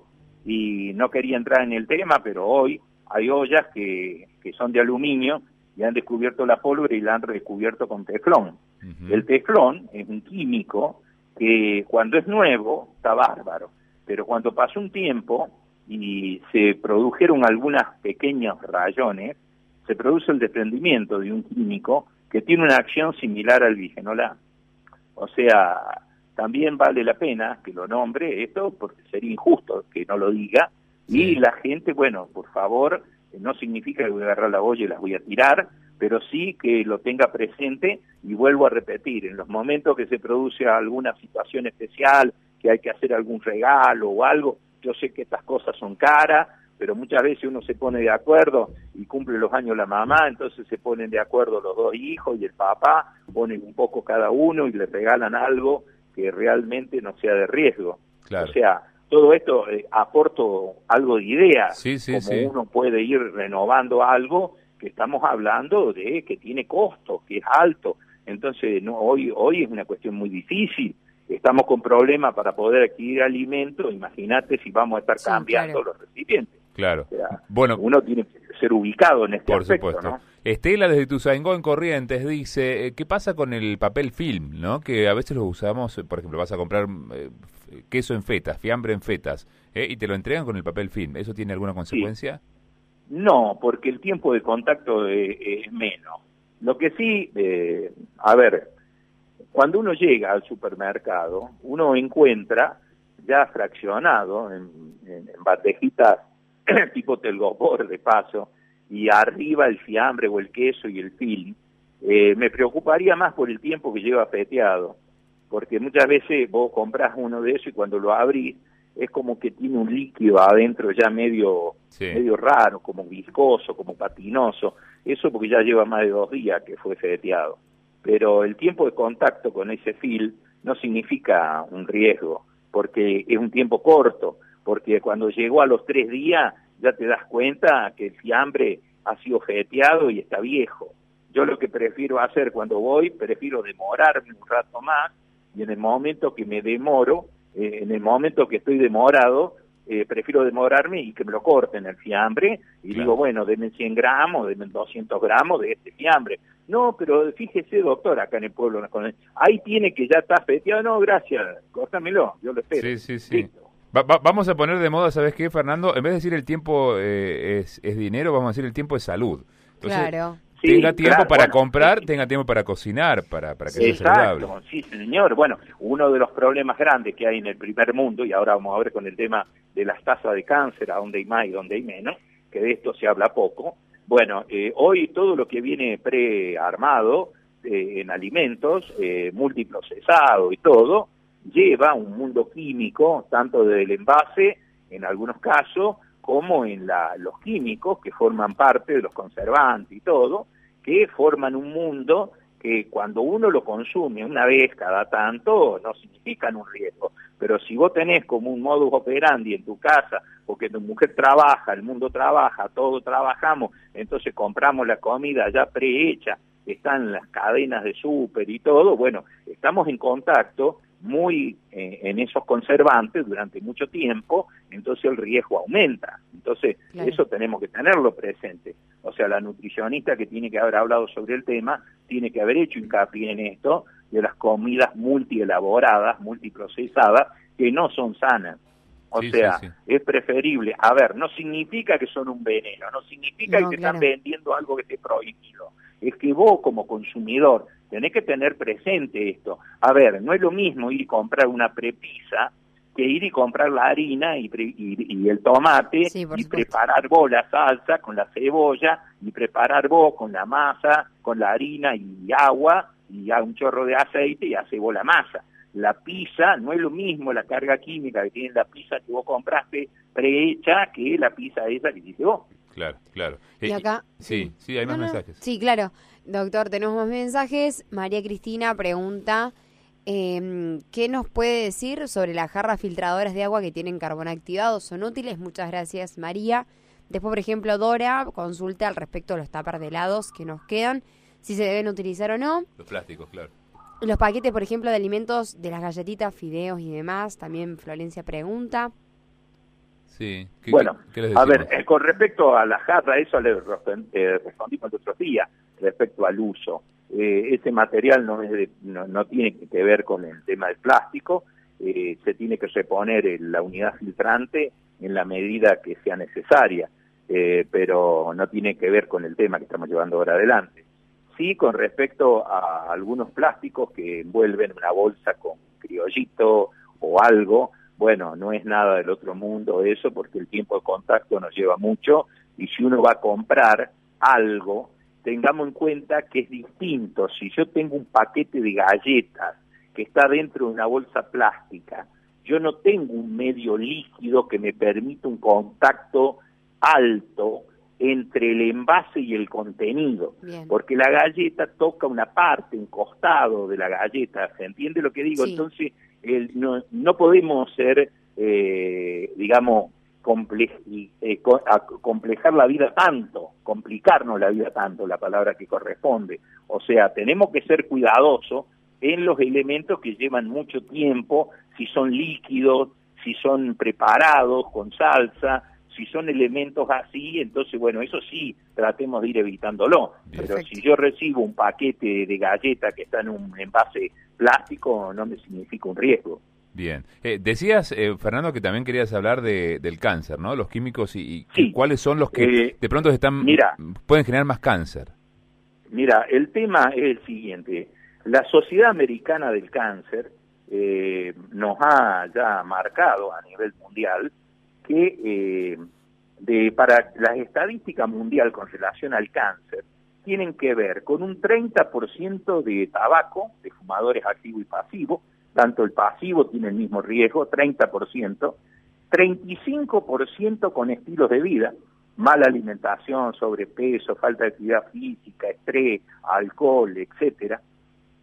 Y no quería entrar en el tema, pero hoy hay ollas que, que son de aluminio y han descubierto la pólvora y la han recubierto con teflón. Ujú. El teflón es un químico que cuando es nuevo está bárbaro, pero cuando pasó un tiempo y se produjeron algunos pequeños rayones, se produce el desprendimiento de un químico que tiene una acción similar al bifenol A. O sea, también vale la pena que lo nombre esto, porque sería injusto que no lo diga, y Sí. la gente, bueno, por favor, no significa que voy a agarrar la olla y las voy a tirar, pero sí que lo tenga presente, y vuelvo a repetir, en los momentos que se produce alguna situación especial, que hay que hacer algún regalo o algo, yo sé que estas cosas son caras, pero muchas veces uno se pone de acuerdo y cumple los años la mamá, entonces se ponen de acuerdo los dos hijos y el papá, ponen un poco cada uno y le regalan algo que realmente no sea de riesgo. Claro. O sea, todo esto eh, aporto algo de idea, Sí, sí, como sí. uno puede ir renovando algo que estamos hablando de que tiene costo, que es alto. Entonces, no, hoy hoy es una cuestión muy difícil. Estamos con problemas para poder adquirir alimentos. Imagínate si vamos a estar Sí, cambiando claro. los recipientes. Claro. O sea, Bueno, uno tiene que ser ubicado en este por aspecto, supuesto. ¿no? Estela desde Ituzaingó en Corrientes dice, eh, ¿qué pasa con el papel film, no? Que a veces lo usamos, eh, por ejemplo, vas a comprar eh, f- queso en fetas, fiambre en fetas, eh, y te lo entregan con el papel film. ¿Eso tiene alguna consecuencia? No, porque el tiempo de contacto eh, es menos. Lo que sí, eh, a ver, cuando uno llega al supermercado, uno encuentra ya fraccionado en, en, en bandejitas tipo telgopor de paso, y arriba el fiambre o el queso y el film. Eh, me preocuparía más por el tiempo que lleva feteado, porque muchas veces vos compras uno de esos y cuando lo abrís es como que tiene un líquido adentro ya medio, Sí. medio raro, como viscoso, como patinoso. Eso porque ya lleva más de dos días que fue feteado. Pero el tiempo de contacto con ese film no significa un riesgo, porque es un tiempo corto, porque cuando llegó a los tres días ya te das cuenta que el fiambre ha sido feteado y está viejo. Yo lo que prefiero hacer cuando voy, prefiero demorarme un rato más, y en el momento que me demoro, eh, en el momento que estoy demorado, eh, prefiero demorarme y que me lo corten el fiambre, y claro, digo, bueno, denme cien gramos, denme doscientos gramos de este fiambre. No, pero fíjese, doctor, acá en el pueblo, ahí tiene que ya está feteado. No, gracias, córtamelo, yo lo espero. Sí, sí, sí. Va, va, vamos a poner de moda, ¿sabes qué, Fernando? En vez de decir el tiempo eh, es, es dinero, vamos a decir el tiempo es salud. Entonces, claro. Tenga sí, tiempo claro, para bueno, comprar, sí. tenga tiempo para cocinar, para, para que Exacto, sea saludable. Sí, señor. Bueno, uno de los problemas grandes que hay en el primer mundo, y ahora vamos a ver con el tema de las tasas de cáncer, a dónde hay más y dónde hay menos, que de esto se habla poco. Bueno, eh, hoy todo lo que viene prearmado eh, en alimentos, eh, multiprocesado y todo, lleva un mundo químico, tanto del envase, en algunos casos, como en la, los químicos que forman parte de los conservantes y todo, que forman un mundo que cuando uno lo consume una vez cada tanto no significan un riesgo, pero si vos tenés como un modus operandi en tu casa, porque tu mujer trabaja, el mundo trabaja, todos trabajamos, entonces compramos la comida ya prehecha, están las cadenas de súper y todo, bueno, estamos en contacto muy eh, en esos conservantes durante mucho tiempo, entonces el riesgo aumenta. Entonces, claro, eso tenemos que tenerlo presente. O sea, la nutricionista que tiene que haber hablado sobre el tema, tiene que haber hecho hincapié en esto, de las comidas multielaboradas, multiprocesadas, que no son sanas. O sí, sea, sí, sí. es preferible, a ver, no significa que son un veneno, no significa no, que te claro. están vendiendo algo que esté prohibido. Es que vos como consumidor tenés que tener presente esto. A ver, no es lo mismo ir y comprar una prepisa que ir y comprar la harina y, pre, y, y el tomate sí, y supuesto. preparar vos la salsa con la cebolla y preparar vos con la masa, con la harina y agua y un chorro de aceite y haces vos la masa. La pizza no es lo mismo la carga química que tiene la pizza que vos compraste prehecha que la pizza esa que hiciste vos. Claro, claro. Y eh, acá... Sí, sí, hay más no, no. mensajes. Sí, claro. Doctor, tenemos más mensajes. María Cristina pregunta, eh, ¿qué nos puede decir sobre las jarras filtradoras de agua que tienen carbón activado? ¿Son útiles? Muchas gracias, María. Después, por ejemplo, Dora consulta al respecto de los tuppers de helados que nos quedan, si se deben utilizar o no. Los plásticos, claro. Los paquetes, por ejemplo, de alimentos, de las galletitas, fideos y demás. También Florencia pregunta. Sí. ¿Qué, bueno, qué, qué a ver, eh, con respecto a la jarra, eso le eh, respondimos el otro día, respecto al uso. Eh, ese material no, es de, no, no tiene que ver con el tema del plástico, eh, se tiene que reponer en la unidad filtrante en la medida que sea necesaria, eh, pero no tiene que ver con el tema que estamos llevando ahora adelante. Sí, con respecto a algunos plásticos que envuelven una bolsa con criollito o algo, bueno, no es nada del otro mundo eso, porque el tiempo de contacto nos lleva mucho, y si uno va a comprar algo, tengamos en cuenta que es distinto. Si yo tengo un paquete de galletas que está dentro de una bolsa plástica, yo no tengo un medio líquido que me permita un contacto alto entre el envase y el contenido. Bien. Porque la galleta toca una parte, un costado de la galleta, ¿se entiende lo que digo? Sí. Entonces, el, no, no podemos ser, eh, digamos, comple eh, co a complejar la vida tanto, complicarnos la vida tanto, la palabra que corresponde. O sea, tenemos que ser cuidadosos en los elementos que llevan mucho tiempo, si son líquidos, si son preparados con salsa, si son elementos así, entonces, bueno, eso sí, tratemos de ir evitándolo. Perfecto. Pero si yo recibo un paquete de galletas que está en un envase plástico, no me significa un riesgo. Bien. Eh, decías, eh, Fernando, que también querías hablar de, del cáncer, ¿no? Los químicos y, y sí. cuáles son los que eh, de pronto están mira, pueden generar más cáncer. Mira, el tema es el siguiente. La Sociedad Americana del Cáncer eh, nos ha ya marcado a nivel mundial que eh, de, para las estadísticas mundial con relación al cáncer tienen que ver con un treinta por ciento de tabaco, de fumadores activos y pasivos, tanto el pasivo tiene el mismo riesgo, treinta por ciento, treinta y cinco por ciento con estilos de vida, mala alimentación, sobrepeso, falta de actividad física, estrés, alcohol, etcétera,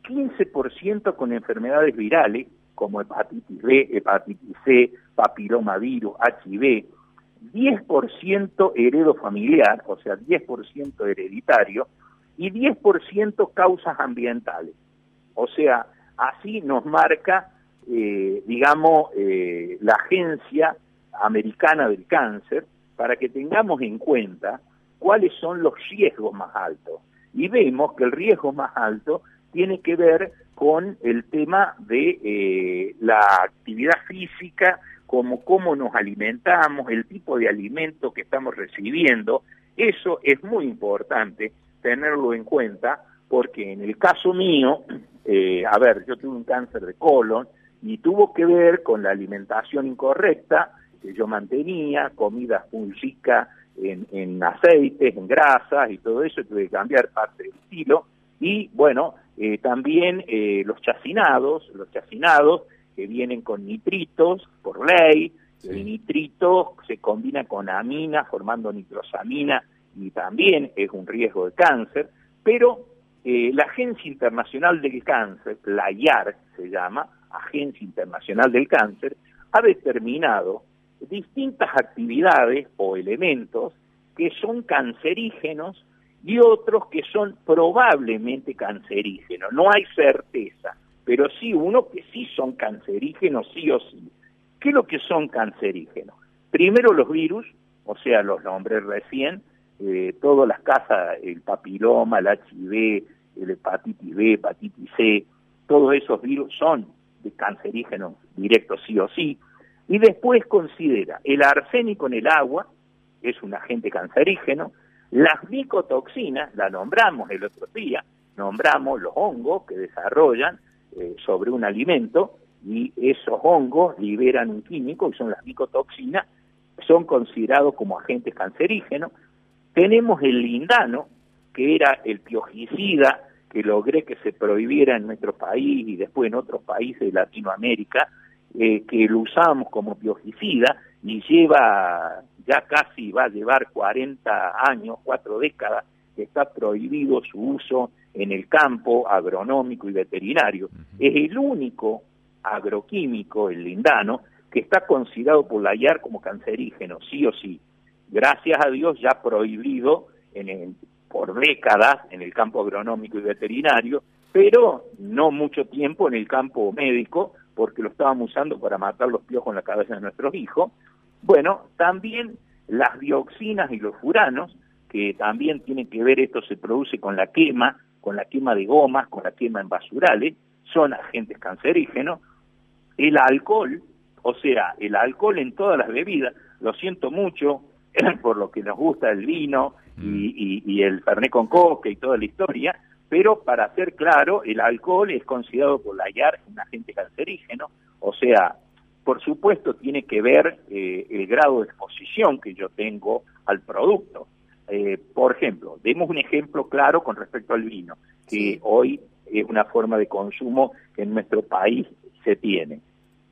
quince por ciento con enfermedades virales, como hepatitis B, hepatitis C, papilomavirus, H I V, diez por ciento heredofamiliar, o sea, diez por ciento hereditario, y diez por ciento causas ambientales. O sea, así nos marca, eh, digamos, eh, la Agencia Americana del Cáncer, para que tengamos en cuenta cuáles son los riesgos más altos. Y vemos que el riesgo más alto tiene que ver con el tema de eh, la actividad física, como cómo nos alimentamos, el tipo de alimento que estamos recibiendo. Eso es muy importante tenerlo en cuenta, porque en el caso mío, eh, a ver, yo tuve un cáncer de colon y tuvo que ver con la alimentación incorrecta que yo mantenía, comidas muy ricas en, en aceites, en grasas y todo eso, tuve que cambiar parte del estilo. Y bueno, eh, también eh, los chacinados, los chacinados que vienen con nitritos por ley, sí. El nitrito se combina con amina formando nitrosamina y también es un riesgo de cáncer, pero eh, la Agencia Internacional del Cáncer, la I A R se llama, Agencia Internacional del Cáncer, ha determinado distintas actividades o elementos que son cancerígenos y otros que son probablemente cancerígenos. No hay certeza, pero sí uno que sí son cancerígenos sí o sí. ¿Qué es lo que son cancerígenos? Primero los virus, o sea, los nombré recién, eh, todas las casas, el papiloma, el H I V, el hepatitis B, hepatitis C, todos esos virus son de cancerígenos directos sí o sí. Y después considera el arsénico en el agua, es un agente cancerígeno, las micotoxinas, la nombramos el otro día, nombramos los hongos que desarrollan eh, sobre un alimento, y esos hongos liberan un químico, y son las micotoxinas, son considerados como agentes cancerígenos. Tenemos el lindano, que era el piojicida, que logré que se prohibiera en nuestro país y después en otros países de Latinoamérica, eh, que lo usábamos como piojicida, y lleva, ya casi va a llevar cuarenta años, cuatro décadas, que está prohibido su uso en el campo agronómico y veterinario. Uh-huh. Es el único agroquímico, el lindano, que está considerado por la I A R como cancerígeno, sí o sí. Gracias a Dios ya prohibido en el, por décadas en el campo agronómico y veterinario, pero no mucho tiempo en el campo médico, porque lo estábamos usando para matar los piojos en la cabeza de nuestros hijos. Bueno, también las dioxinas y los furanos, que también tienen que ver, esto se produce con la quema, con la quema de gomas, con la quema en basurales, son agentes cancerígenos. El alcohol, o sea, el alcohol en todas las bebidas, lo siento mucho, por lo que nos gusta el vino y, y, y el fernet con coca y toda la historia, pero para ser claro, el alcohol es considerado por la I A R un agente cancerígeno, o sea, por supuesto tiene que ver eh, el grado de exposición que yo tengo al producto. Eh, por ejemplo, demos un ejemplo claro con respecto al vino, que sí. Hoy es una forma de consumo que en nuestro país se tiene.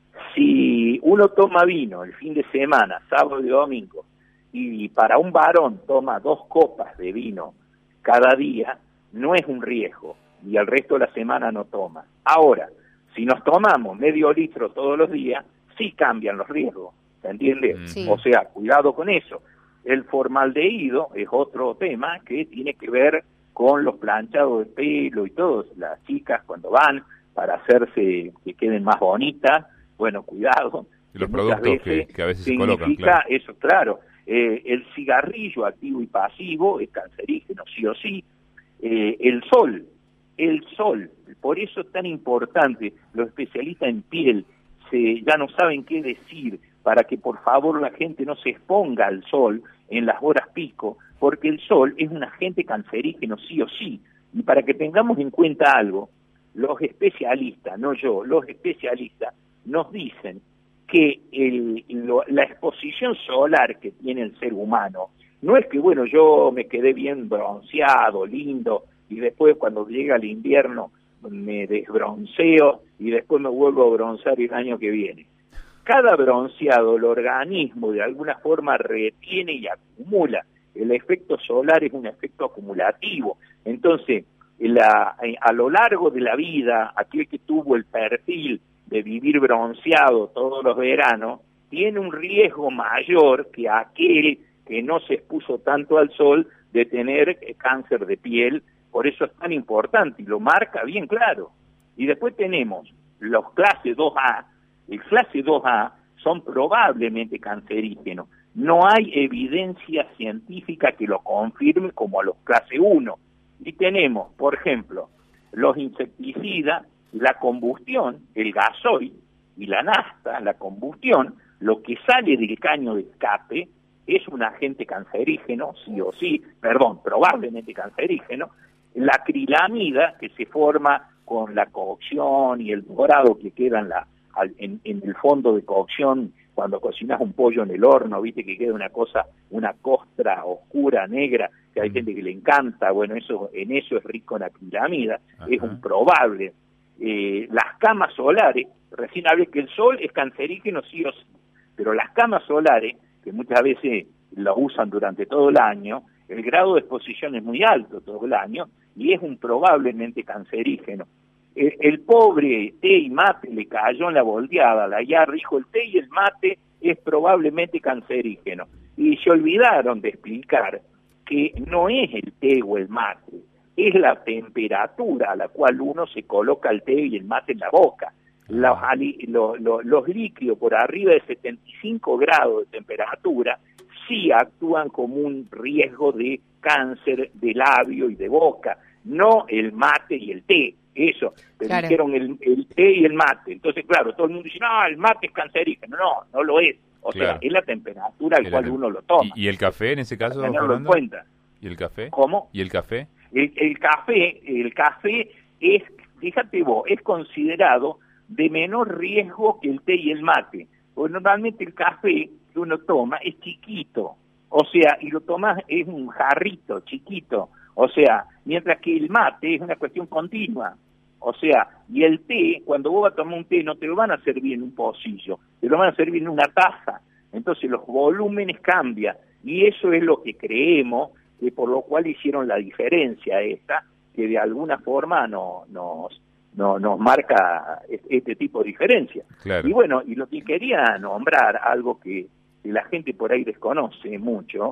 Si uno toma vino el fin de semana, sábado y domingo, y para un varón toma dos copas de vino cada día, no es un riesgo, y el resto de la semana no toma. Ahora, si nos tomamos medio litro todos los días, sí cambian los riesgos, ¿se entiende? Sí. O sea, cuidado con eso. El formaldehído es otro tema que tiene que ver con los planchados de pelo y todo. Las chicas cuando van para hacerse que queden más bonitas, bueno, cuidado. Y los productos que, que a veces se colocan, claro. Eso, claro. Eh, el cigarrillo activo y pasivo es cancerígeno, sí o sí. Eh, el sol, el sol, por eso es tan importante, los especialistas en piel se, ya no saben qué decir, para que por favor la gente no se exponga al sol en las horas pico, porque el sol es un agente cancerígeno sí o sí. Y para que tengamos en cuenta algo, los especialistas, no yo, los especialistas nos dicen que el, lo, la exposición solar que tiene el ser humano, no es que, bueno, yo me quedé bien bronceado, lindo, y después cuando llega el invierno me desbronceo y después me vuelvo a broncear el año que viene. Cada bronceado, el organismo de alguna forma retiene y acumula. El efecto solar es un efecto acumulativo. Entonces, la, a lo largo de la vida, aquel que tuvo el perfil de vivir bronceado todos los veranos, tiene un riesgo mayor que aquel que no se expuso tanto al sol de tener cáncer de piel. Por eso es tan importante y lo marca bien claro. Y después tenemos los clase dos A. El clase dos A son probablemente cancerígenos. No hay evidencia científica que lo confirme como a los clase uno. Y tenemos, por ejemplo, los insecticidas, la combustión, el gasoil y la nafta, la combustión, lo que sale del caño de escape es un agente cancerígeno, sí o sí, perdón, probablemente cancerígeno. La acrilamida, que se forma con la cocción y el dorado que queda en, la, en, en el fondo de cocción cuando cocinas un pollo en el horno, viste que queda una cosa, una costra oscura, negra, que hay gente que le encanta, bueno, eso en eso es rico en acrilamida, Ajá. es un probable. Eh, las camas solares, recién hablé que el sol es cancerígeno sí o sí, pero las camas solares, que muchas veces las usan durante todo el año, el grado de exposición es muy alto todo el año y es un probablemente cancerígeno. El, el pobre té y mate le cayó en la volteada, la I A R dijo el té y el mate es probablemente cancerígeno. Y se olvidaron de explicar que no es el té o el mate, es la temperatura a la cual uno se coloca el té y el mate en la boca. Los, los, los, los líquidos por arriba de setenta y cinco grados de temperatura sí actúan como un riesgo de cáncer de labio y de boca, no el mate y el té, eso, pero claro. dijeron el, el té y el mate, entonces claro, todo el mundo dice, no, el mate es cancerígeno, no, no lo es, o claro. sea, es la temperatura al cual el, uno lo toma. ¿Y, y el café en ese caso? Tenerlo en cuenta. ¿Y el café? ¿Cómo? ¿Y el café? El, el café, el café es, fíjate vos, es considerado de menor riesgo que el té y el mate, porque normalmente el café que uno toma es chiquito, o sea, y lo tomas es un jarrito chiquito, o sea, mientras que el mate es una cuestión continua, o sea, y el té, cuando vos vas a tomar un té, no te lo van a servir en un pocillo, te lo van a servir en una taza, entonces los volúmenes cambian, y eso es lo que creemos, que por lo cual hicieron la diferencia esta, que de alguna forma no, nos... No, nos marca este tipo de diferencia. Claro. Y bueno, y lo que quería nombrar, algo que, que la gente por ahí desconoce mucho,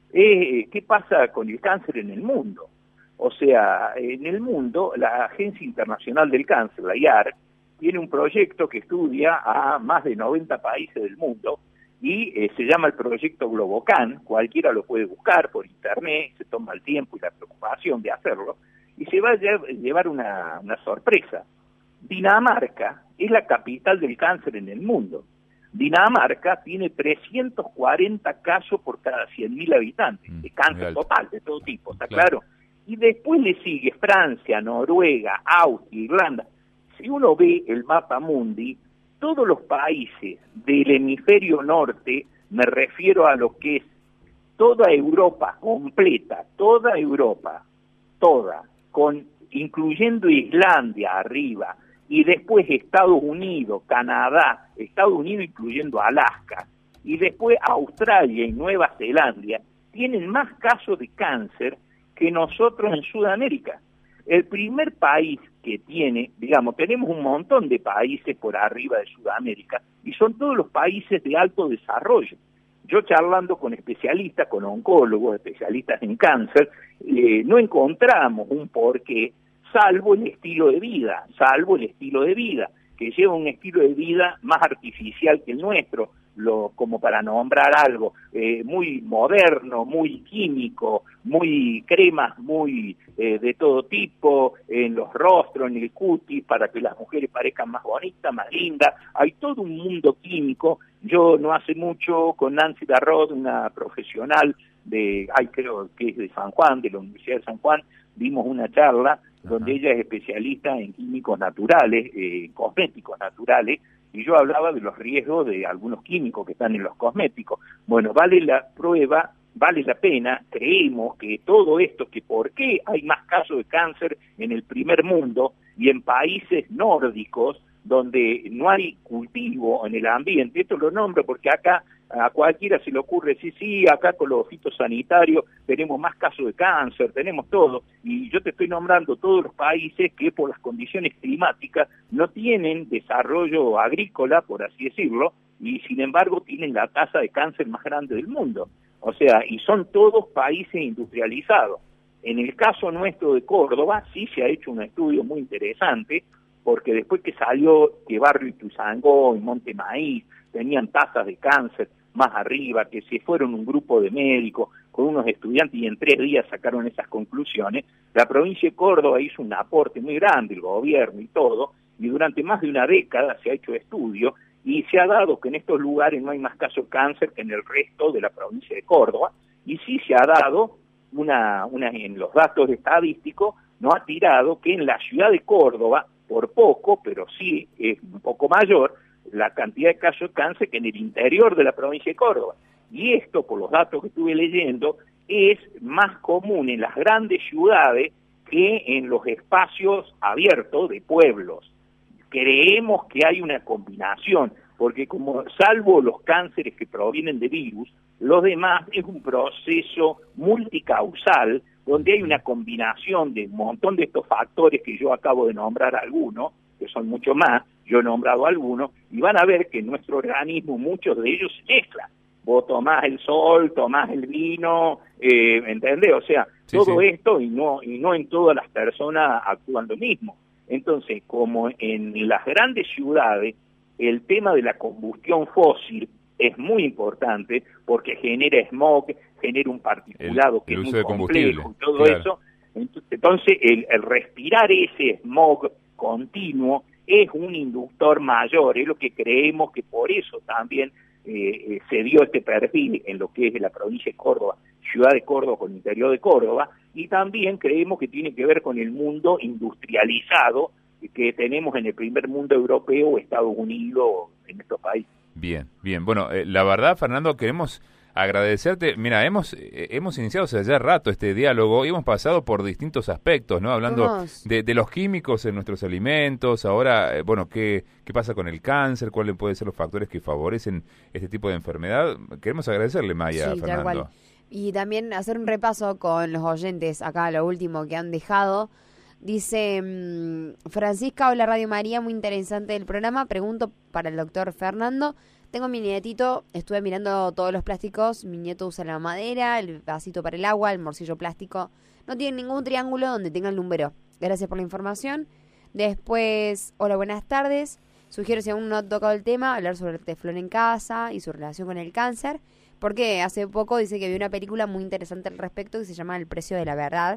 es qué pasa con el cáncer en el mundo. O sea, en el mundo, la Agencia Internacional del Cáncer, la I A R, tiene un proyecto que estudia a más de noventa países del mundo y eh, se llama el proyecto Globocan, cualquiera lo puede buscar por internet, se toma el tiempo y la preocupación de hacerlo, y se va a llevar una, una sorpresa. Dinamarca es la capital del cáncer en el mundo. Dinamarca tiene trescientos cuarenta casos por cada cien mil habitantes, de cáncer total, de todo tipo, ¿está claro? claro? Y después le sigue Francia, Noruega, Austria, Irlanda. Si uno ve el mapa mundi, todos los países del hemisferio norte, me refiero a lo que es toda Europa completa, toda Europa, toda, con incluyendo Islandia arriba, y después Estados Unidos, Canadá, Estados Unidos incluyendo Alaska, y después Australia y Nueva Zelanda, tienen más casos de cáncer que nosotros en Sudamérica. El primer país que tiene, digamos, tenemos un montón de países por arriba de Sudamérica, y son todos los países de alto desarrollo. Yo charlando con especialistas, con oncólogos, especialistas en cáncer, eh, no encontramos un porqué, salvo el estilo de vida, salvo el estilo de vida, que lleva un estilo de vida más artificial que el nuestro, lo, como para nombrar algo, eh, muy moderno, muy químico, muy cremas, muy eh, de todo tipo, en los rostros, en el cutis, para que las mujeres parezcan más bonitas, más lindas. Hay todo un mundo químico. Yo no hace mucho con Nancy Darrot, una profesional de, ay, creo que es de San Juan, de la Universidad de San Juan, dimos una charla donde Ajá. ella es especialista en químicos naturales, eh, cosméticos naturales, y yo hablaba de los riesgos de algunos químicos que están en los cosméticos. Bueno, vale la prueba, vale la pena, creemos que todo esto, que por qué hay más casos de cáncer en el primer mundo y en países nórdicos, donde no hay cultivo en el ambiente, esto lo nombro porque acá A cualquiera se le ocurre decir, sí, acá con los fitosanitarios tenemos más casos de cáncer, tenemos todo, y yo te estoy nombrando todos los países que por las condiciones climáticas no tienen desarrollo agrícola, por así decirlo, y sin embargo tienen la tasa de cáncer más grande del mundo. O sea, y son todos países industrializados. En el caso nuestro de Córdoba, sí se ha hecho un estudio muy interesante, porque después que salió que Barrio Ituzaingó y Monte Maíz tenían tasas de cáncer más arriba, que se fueron un grupo de médicos con unos estudiantes y en tres días sacaron esas conclusiones, la provincia de Córdoba hizo un aporte muy grande, el gobierno y todo, y durante más de una década se ha hecho estudio y se ha dado que en estos lugares no hay más casos de cáncer que en el resto de la provincia de Córdoba, y sí se ha dado una, una en los datos estadísticos, nos ha tirado que en la ciudad de Córdoba, por poco, pero sí es un poco mayor, la cantidad de casos de cáncer que en el interior de la provincia de Córdoba. Y esto, por los datos que estuve leyendo, es más común en las grandes ciudades que en los espacios abiertos de pueblos. Creemos que hay una combinación, porque como salvo los cánceres que provienen de virus, los demás es un proceso multicausal, donde hay una combinación de un montón de estos factores que yo acabo de nombrar algunos, que son mucho más, yo he nombrado algunos, y van a ver que en nuestro organismo muchos de ellos se mezclan. Vos tomás el sol, tomás el vino, eh, ¿entendés? O sea, sí, todo sí. esto y no y no en todas las personas actúan lo mismo. Entonces, como en las grandes ciudades, el tema de la combustión fósil es muy importante porque genera smog, genera un particulado el, que el es muy complejo y todo claro. eso. Entonces, el, el respirar ese smog continuo es un inductor mayor, es lo que creemos que por eso también eh, se dio este perfil en lo que es la provincia de Córdoba, ciudad de Córdoba con interior de Córdoba, y también creemos que tiene que ver con el mundo industrializado que tenemos en el primer mundo europeo o Estados Unidos en estos países. Bien, bien. Bueno, eh, la verdad, Fernando, queremos agradecerte. Mira, hemos eh, hemos iniciado hace ya rato este diálogo y hemos pasado por distintos aspectos, ¿no? Hablando de, de los químicos en nuestros alimentos, ahora, eh, bueno, ¿qué, qué pasa con el cáncer? ¿Cuáles pueden ser los factores que favorecen este tipo de enfermedad? Queremos agradecerle, Maya, sí, Fernando. Tal cual. Y también hacer un repaso con los oyentes, acá lo último que han dejado. Dice mmm, Francisca, hola Radio María, muy interesante el programa. Pregunto para el doctor Fernando. Tengo mi nietito, estuve mirando todos los plásticos. Mi nieto usa la madera, el vasito para el agua, el morcillo plástico. No tiene ningún triángulo donde tenga el número. Gracias por la información. Después, hola, buenas tardes. Sugiero, si aún no ha tocado el tema, hablar sobre el teflón en casa y su relación con el cáncer. Porque hace poco dice que vio una película muy interesante al respecto que se llama El precio de la verdad.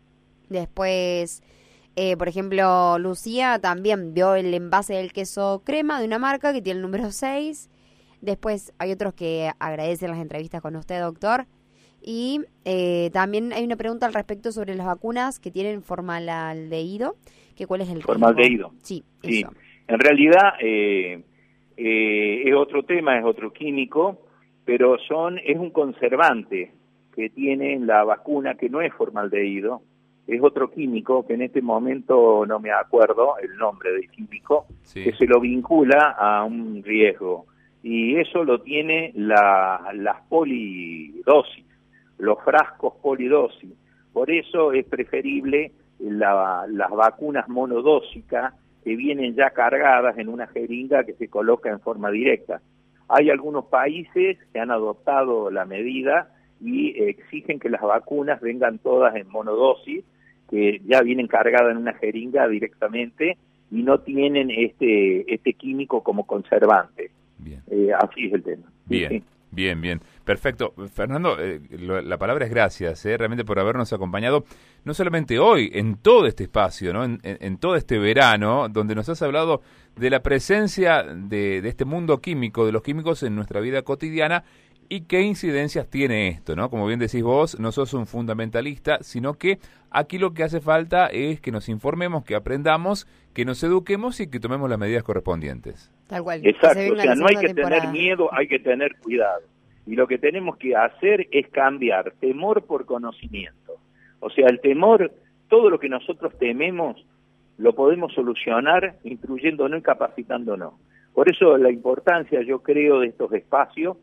Después, eh, por ejemplo, Lucía también vio el envase del queso crema de una marca que tiene el número seis. Después hay otros que agradecen las entrevistas con usted, doctor. Y eh, también hay una pregunta al respecto sobre las vacunas que tienen formaldehído. Que ¿Cuál es el formaldehído? Sí, sí. Eso. En realidad eh, eh, es otro tema, es otro químico, pero son es un conservante que tiene la vacuna que no es formaldehído. Es otro químico que en este momento no me acuerdo el nombre del químico, sí. que se lo vincula a un riesgo. Y eso lo tiene la, las polidosis, los frascos polidosis. Por eso es preferible la, las vacunas monodósicas que vienen ya cargadas en una jeringa que se coloca en forma directa. Hay algunos países que han adoptado la medida y exigen que las vacunas vengan todas en monodosis, que ya vienen cargadas en una jeringa directamente y no tienen este este químico como conservante. Bien. Eh, así es el tema. Bien, sí. bien, bien. Perfecto. Fernando, eh, lo, la palabra es gracias, eh, realmente por habernos acompañado, no solamente hoy, en todo este espacio, ¿no? en, en, en todo este verano, donde nos has hablado de la presencia de, de este mundo químico, de los químicos en nuestra vida cotidiana. ¿Y qué incidencias tiene esto, no? Como bien decís vos, no sos un fundamentalista, sino que aquí lo que hace falta es que nos informemos, que aprendamos, que nos eduquemos y que tomemos las medidas correspondientes. Tal cual. Exacto, o sea, no hay que temporada. tener miedo, hay que tener cuidado. Y lo que tenemos que hacer es cambiar temor por conocimiento. O sea, el temor, todo lo que nosotros tememos, lo podemos solucionar instruyéndonos y capacitándonos. Por eso la importancia, yo creo, de estos espacios,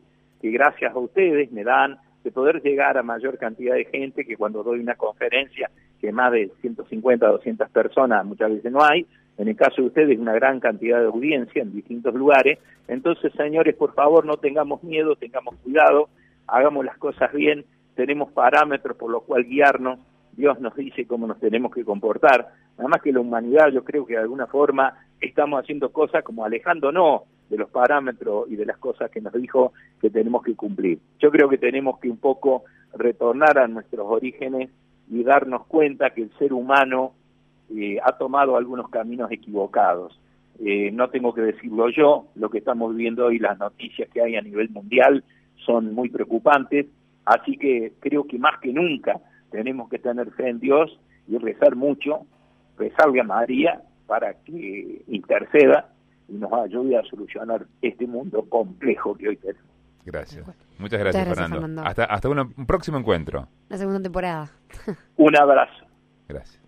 que gracias a ustedes me dan de poder llegar a mayor cantidad de gente, que cuando doy una conferencia, que más de ciento cincuenta, doscientas personas muchas veces no hay, en el caso de ustedes una gran cantidad de audiencia en distintos lugares. Entonces, señores, por favor, no tengamos miedo, tengamos cuidado, hagamos las cosas bien, tenemos parámetros por los cuales guiarnos, Dios nos dice cómo nos tenemos que comportar, nada más que la humanidad, yo creo que de alguna forma estamos haciendo cosas como alejándonos de los parámetros y de las cosas que nos dijo que tenemos que cumplir. Yo creo que tenemos que un poco retornar a nuestros orígenes y darnos cuenta que el ser humano eh, ha tomado algunos caminos equivocados. Eh, no tengo que decirlo yo, lo que estamos viviendo hoy, las noticias que hay a nivel mundial son muy preocupantes, así que creo que más que nunca tenemos que tener fe en Dios y rezar mucho, rezarle a María para que interceda y nos ayude a solucionar este mundo complejo que hoy tenemos. Gracias. Muchas gracias, Muchas gracias Fernando. Fernando. Hasta, hasta una- un próximo encuentro. La segunda temporada. Un abrazo. Gracias.